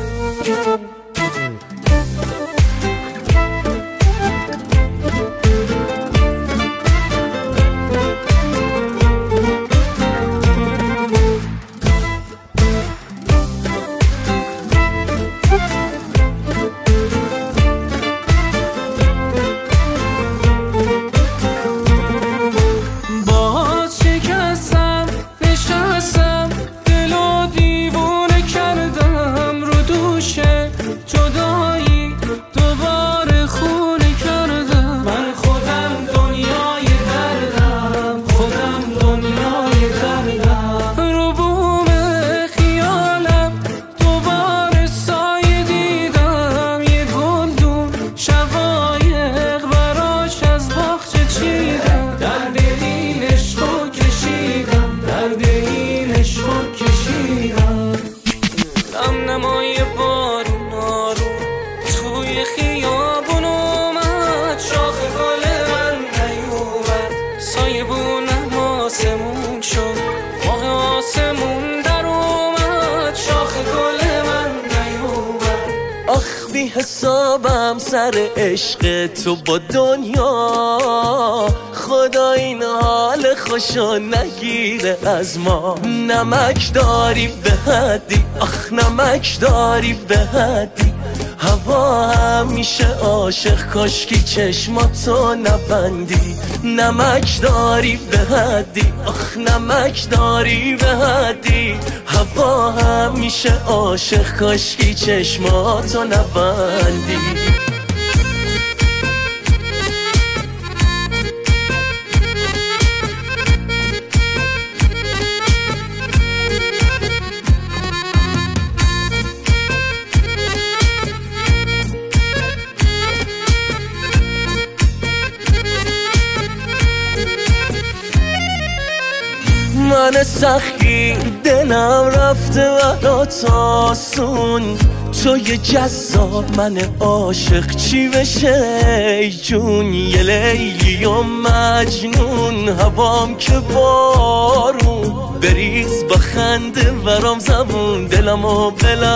آسمون شد ماه آسمون در اومد شاخ گل من نیومد. آخ بی حسابم سر عشق تو با دنیا، خدا این حال خوشو نگیره از ما. نمک داری به حدی، آخ نمک داری به حدی، هوا همیشه عاشق کاشکی چشماتو نبندی. نمک داری به حدی، آخ نمک داری به حدی، هوا همیشه عاشق کاشکی چشماتو نبندی. من سخی دلم رفته برات آسون، تو یه جذاب من عاشق چی بشه ای جون. یه لیلی و مجنون هوام که بارون، بریز با خنده ورام زبون دلمو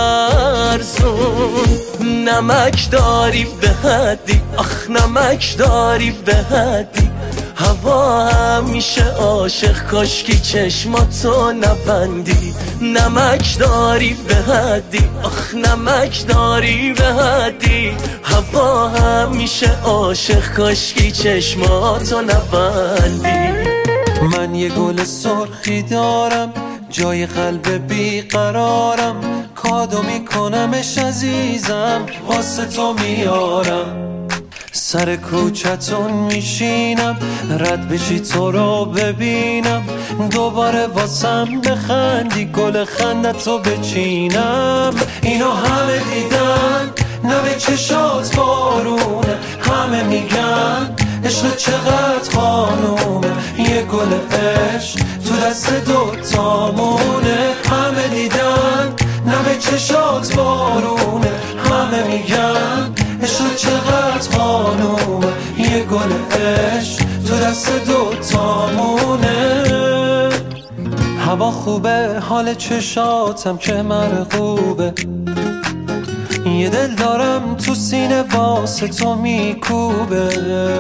بلرزون. نمک داری به حدی، آخ نمک داری به حدی، هوا همیشه عاشق کاشکی چشماتو نبندی. نمک داری به حدی، آخ نمک داری به حدی، هوا همیشه عاشق کاشکی چشماتو نبندی. من یه گل سرخی دارم جای قلب بیقرارم، کادو میکنمش عزیزم واسه تو میارم. سر کوچتون میشینم رد بشی تو رو ببینم، دوباره واسم بخندی گل خندتو بچینم. اینو همه دیدن نه به چشات بارونه، همه میگن عشق چقدر خانومه، یه گل عشق تو دست دوتامونه. همه دیدن نه به چشات بارونه، همه میگن عشق چقدر خانومه، یه گل عشق تو دست دوتامونه. هوا خوبه حال چشاتم که مرغوبه، یه دل دارم تو سینه واسه تو میکوبه.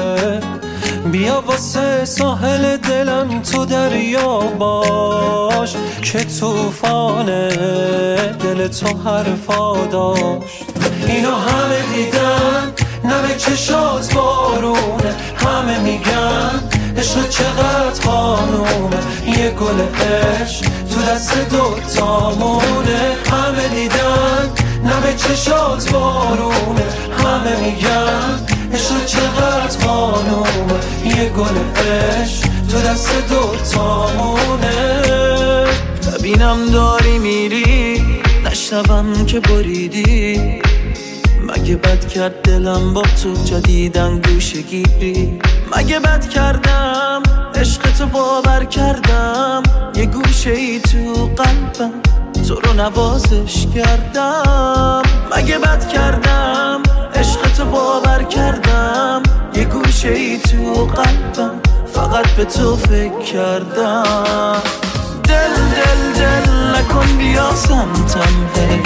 بیا واسه ساحل دلم تو دریا باش، که توفانه دل تو حرفا داشت. اینو همه دیدن نه به چشات بارونه، همه میگن عشق چقدر خانومه، یه گل عشق تو دست دوتامونه. همه دیدن نه به چشات بارونه، همه میگن عشق چقدر خانومه، یه گل عشق تو دست دوتامونه. ببینم داری میری نشنوم که بریدی، مگه بد کرد دلم با تو جدیدن گوشه گیری. مگه بد کردم عشق تو باور کردم، یه گوشه ای تو قلبم تو رو نوازش کردم. مگه بد کردم عشق تو باور کردم، یه گوشه ای تو قلبم فقط به تو فکر کردم. دل دل دل نکن بیا سمتم هی،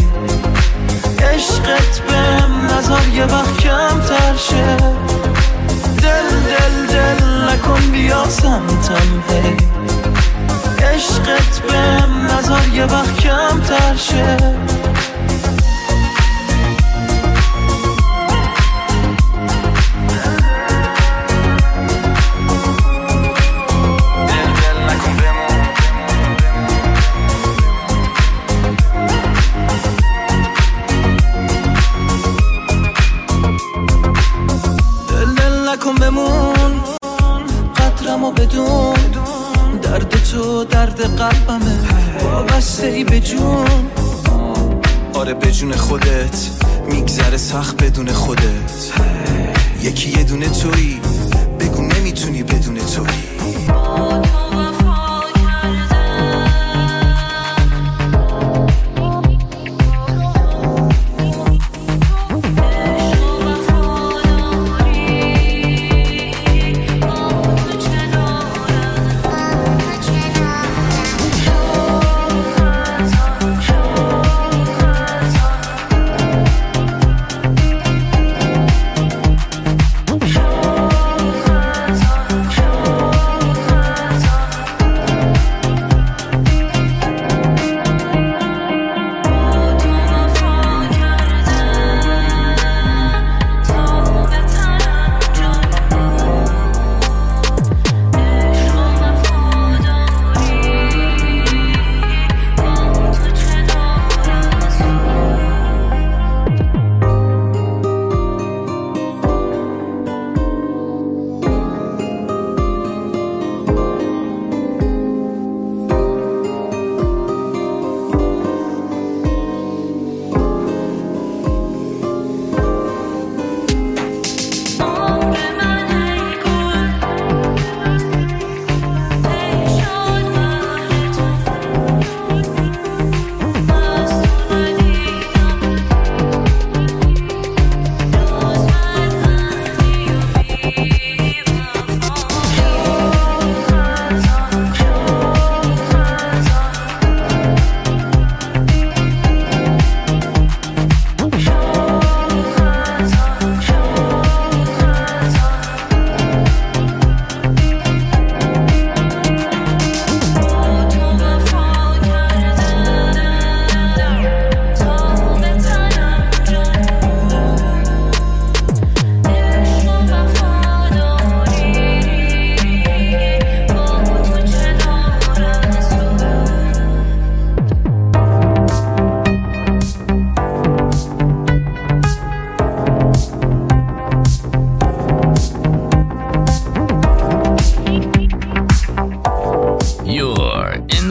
عشقت بهم نظر یه وقت کم تر شه. دل دل دل نکن بیا سمتم هی، عشقت بهم نظر یه وقت کم تر شه. نکن بمون قدرمو بدون، درد تو درد قلبمه وابسته ای به جون. آره به جون خودت میگذره سخت بدون خودت، یکی یه دونه تویی بگو نمیتونی بدون تویی.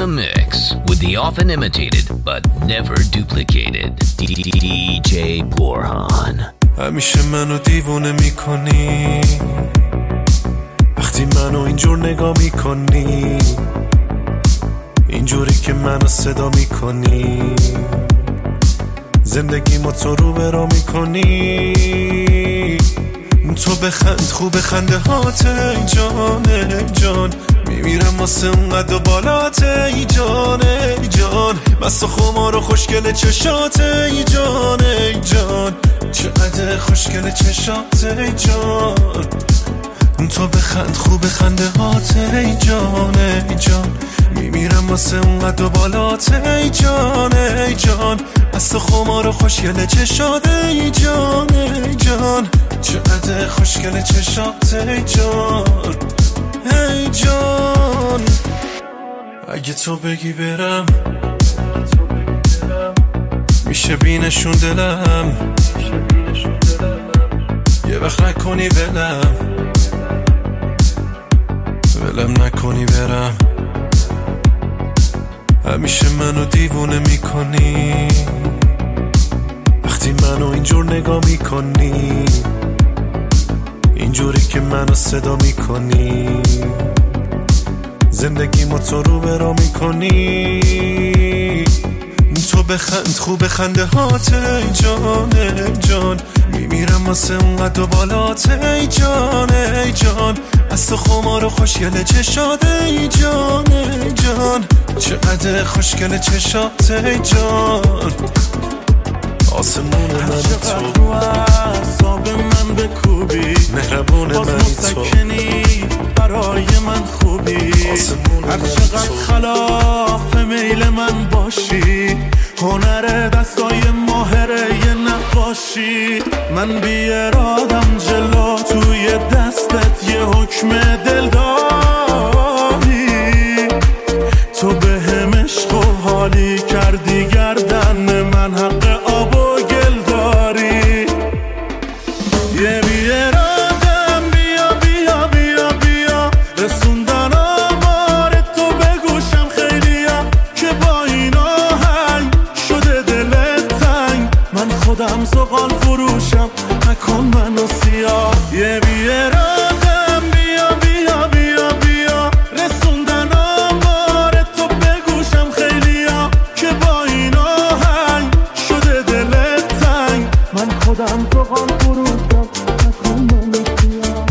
the mix with the often imitated but never duplicated DJ Borhan. همیشه منو دیوونه میکنی وقتی منو اینجور نگاه میکنی، اینجوری که منو صدا میکنی، زندگی ما تو رو برا میکنی. تو بخند خوب خنده هات ای جان ای جان، میمیرم واسه اونقدر بالات ای جان ای جان، مست و خمار و خوشگل چشات ای جان ای جان، چقدر خوشگل چشات ای جان. تو بخند خوب خنده هات ای جان ای جان، میمیرم واسه اونقدر بالات ای جان ای جان، مست و خمار و خوشگل چشات ای جان ای جان، چقدر خوشگل چشات ای جان ای جان. اگه تو بگی برم میشه بینشون دلم، یه وقت نکنی ولم نکنی برم. همیشه منو دیوونه میکنی وقتی منو اینجور نگاه میکنی، اینجوری که منو صدا میکنی، زندگی ما تو رو برا میکنی. تو بخند خوب خنده هات ای جان ای جان، میمیرم واسه اونقدر بالات ای جان ای جان، از تو خمار و خوشگل چشات ای جان ای جان، چقدر خوشگل چشات ای جان. آسمون من تو اعصاب من بکوبی، مهربون من تو برای من خوبی، هر چقدر خلاف میل من باشی، هنر دستای ماهره یه نقاشی. من بی ارادم جلو توی دستت یه حکم دل داری، تو به هم عشق و حالی کردی گردن من حق آب و گل داری. یه بی ارادم بیا بیا بیا بیا، رسوندن آمار تو به گوشم خیلیا، که با این آهنگ شده دلت تنگ، من خودم زغال فروشم نکن منو سیاه. یه بی ارادم بیا بیا بیا بیا، رسوندن آمار تو به گوشم خیلیا، که با این آهنگ شده دلت تنگ، من خودم زغال فروشم نکن منو سیاه.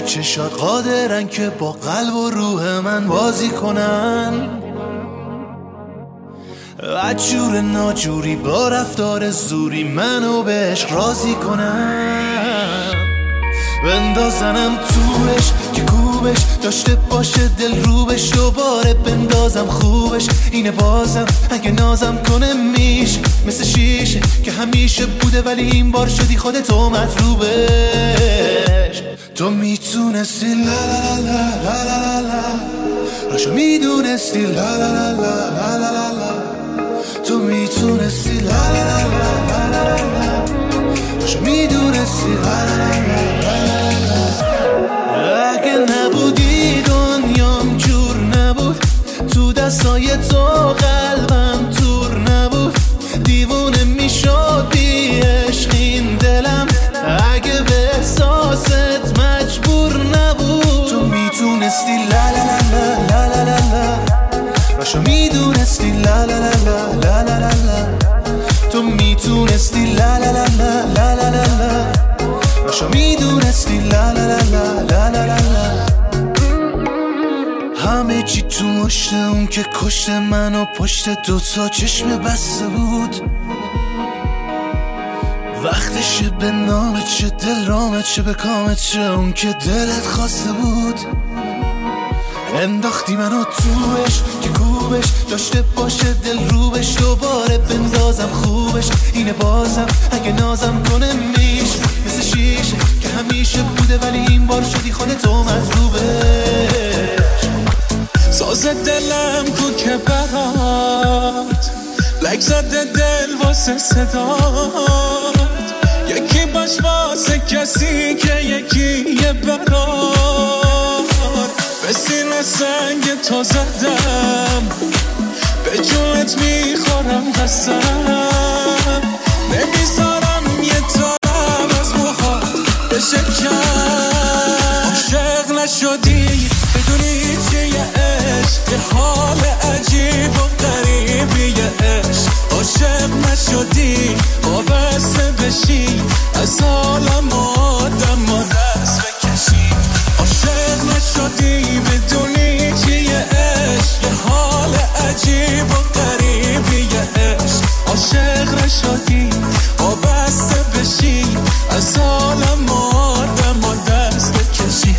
چشات قادرن که با قلب و روح من بازی کنن، عجور ناجوری با رفتار زوری منو به عشق راضی کنن، بندازنم توش که کوبش داشته باشه دل روبش، دوباره بندازم خوبش اینه بازم اگه نازم کنه میشه مثل شیشه که همیشه بوده ولی این بار شدی خودتو مطلوبش. تو میتونستی لا لا لا لا لا لا راشو میدونستی لا لا لا لا لا لا، تو میتونستی لا لا لا لا لا راشو میدونستی لا لا لا لا. اگه نبودی دنیام جور نبود، تو دستای تو قلبم تور نبود، دیوونه میشد بی عشق این دلم اگه به احساست مجبور نبود. تو میتونستی لا لا لا لا لا لا لا باشو میدونستی لا لا لا لا لا لا لا، تو میتونستی لا لا لا لا لا لا لا باشو میدونستی لا لا لا لا لا لا لا. همه چی تو مشت اون که کشت منو پشت دوتا چشم بسته بود، وقتشه به نامت چه دل رامت چه به کامت چه اون که دلت خواسته بود. انداختی منو توش که کوبش داشته باشه دل روبش، دوباره بندازم خوبش اینه بازم اگه نازم کنه میشه مثل شیشه که همیشه بوده ولی این بار شدی خودتو مطلوبش. ساز دلم کو که برات لک زده دل واسه صدات، یکی باش واسه کسی که یکی یه برات، به سینه سنگ تو زدم به جونت میخورم قسم، نمیذارم یه تارم از موهات بشه کم. عاشق نشدی بدونی چیه عشق، یه حال عجیب و غریبیه عشق. عاشق نشدی وابسته بشی از عالم آدم و دست بکشی. عاشق نشدی بدونی چیه عشق، یه حال عجیب و غریبیه عشق. عاشق نشدی وابسته بشی از عالم آدم و دست بکشی.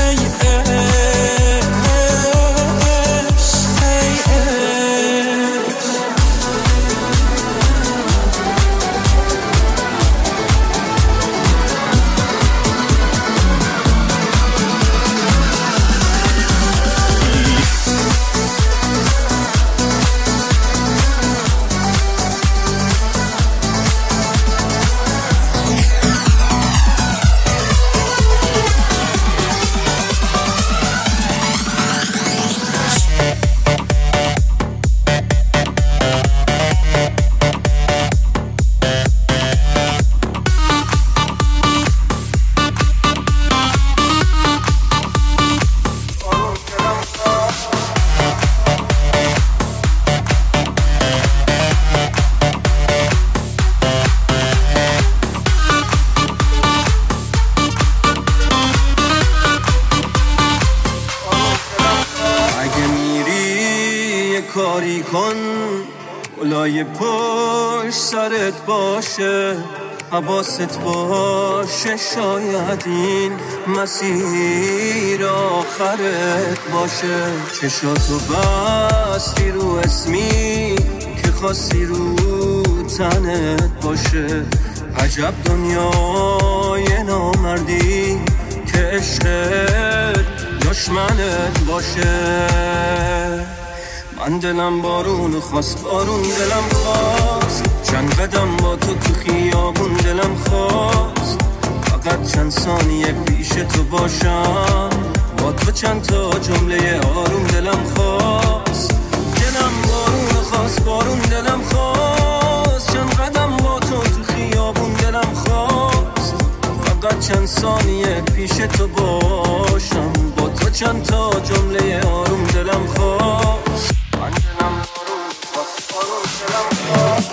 کاری کن لای پشت سرت باشه، حواست باشه شاید این مسیر آخرت باشه. چشاتو بستی رو اسمی که خواستی رو تنت باشه، عجب دنیای نامردی که عشقت دشمنت باشه. من دلم بارون خواست بارون دلم خواست، چند قدم با تو خیابون دلم خواست، فقط چند ثانیه پیش تو باشم با تو چند تا جمله آروم دلم خواست. دلم بارون خواست بارون دلم خواست، چند قدم با تو خیابون دلم خواست، فقط چند ثانیه پیش تو باشم با تو چند تا جمله آروم دلم خواست. من دلم بارون خواست بارون دلم خواست.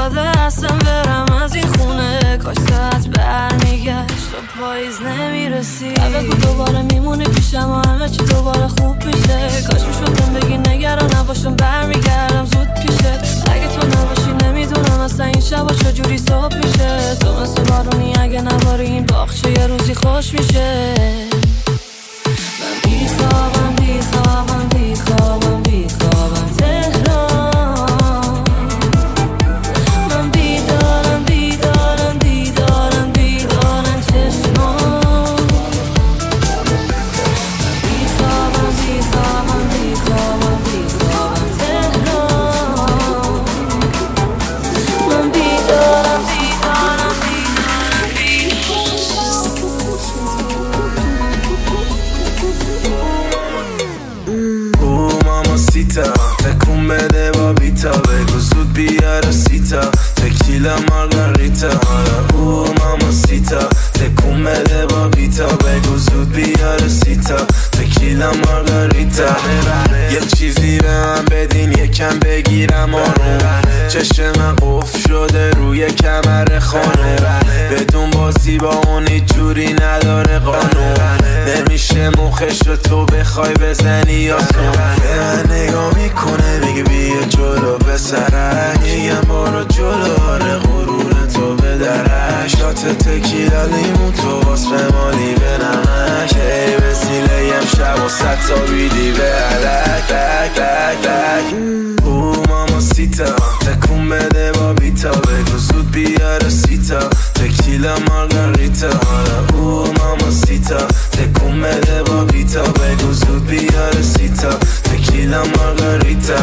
داده اصلا برم از این خونه. کاش ساعت برمیگشت و پاییز نمیرسی. بگو دوباره میمونی پیشم و همه چی دوباره خوب میشه. کاش میشدم بگی نگران نباشم برمیگردم زود پیشت. اگه تو نباشی نمیدونم اصلا این شبا چجوری صبح میشه. تو مثل بارونی اگه نباری این باغچه یه روزی خوش میشه. من بیخوابم بیخوابم بیخوابم بیخوابم تهران. من بیدارم بیدارم بیدارم بیدارم چشمان. من بیخوابم بیخوابم بیخوابم بیخوابم تهران. من بیدارم بیدارم بیدارم ماماسیتا تکون بده با بیتا. بگو زود بیاره سیتا تکیلا مارگاریتا. او ماماسیتا تکون بده با بیتا. بگو زود بیاره سیتا تکیلا مارگاریتا. یه چیزی به من بدین یکم بگیرم آروم. چشم من قفل شده روی کمر خانم. بدون بازی با اون هیچ جوری نداره قانون. نمیشه مخش رو تو بخوای بزنی یا سون. به من نگاه میکنه میگه بیا جلو به سرک. میگم برو جلو آره غرور تو به درک. شات تکیلا لیمون تو واسه مالی به نمک. ای وسیله یم شب و ست تا بیدی به علک لک لک لک. او ماماسیتا تکون بده با بیتا. بگو زود بیاره سیتا تکیلا مارگاریتا. او ماماسیتا تکون بده با بیتا. بگو زود بیاره سیتا تکیلا مارگاریتا.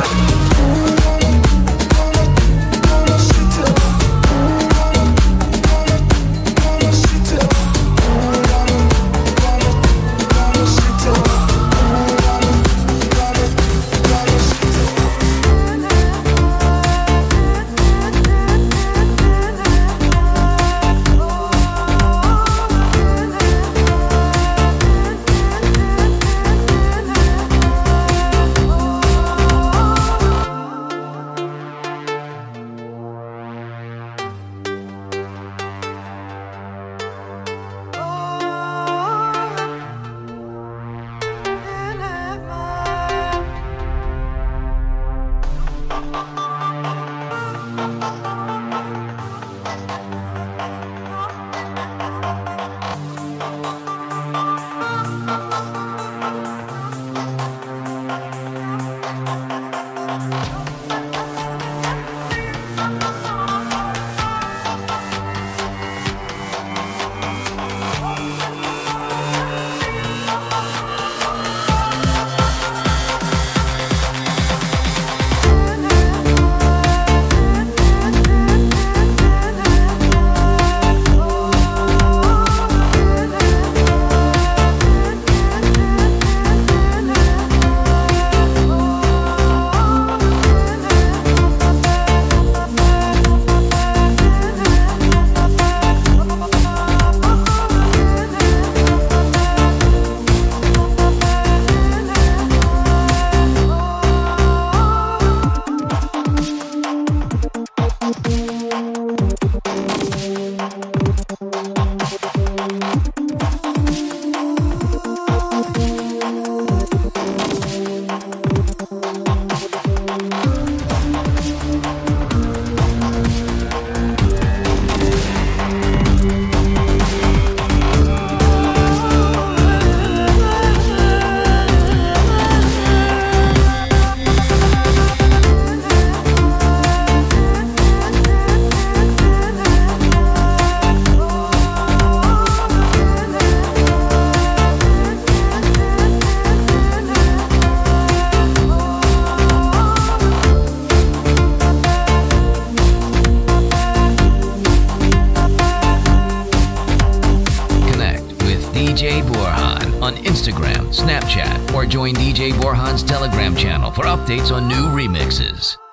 DJ Borhan on Instagram, Snapchat, or join DJ Borhan's Telegram channel for updates on new remixes.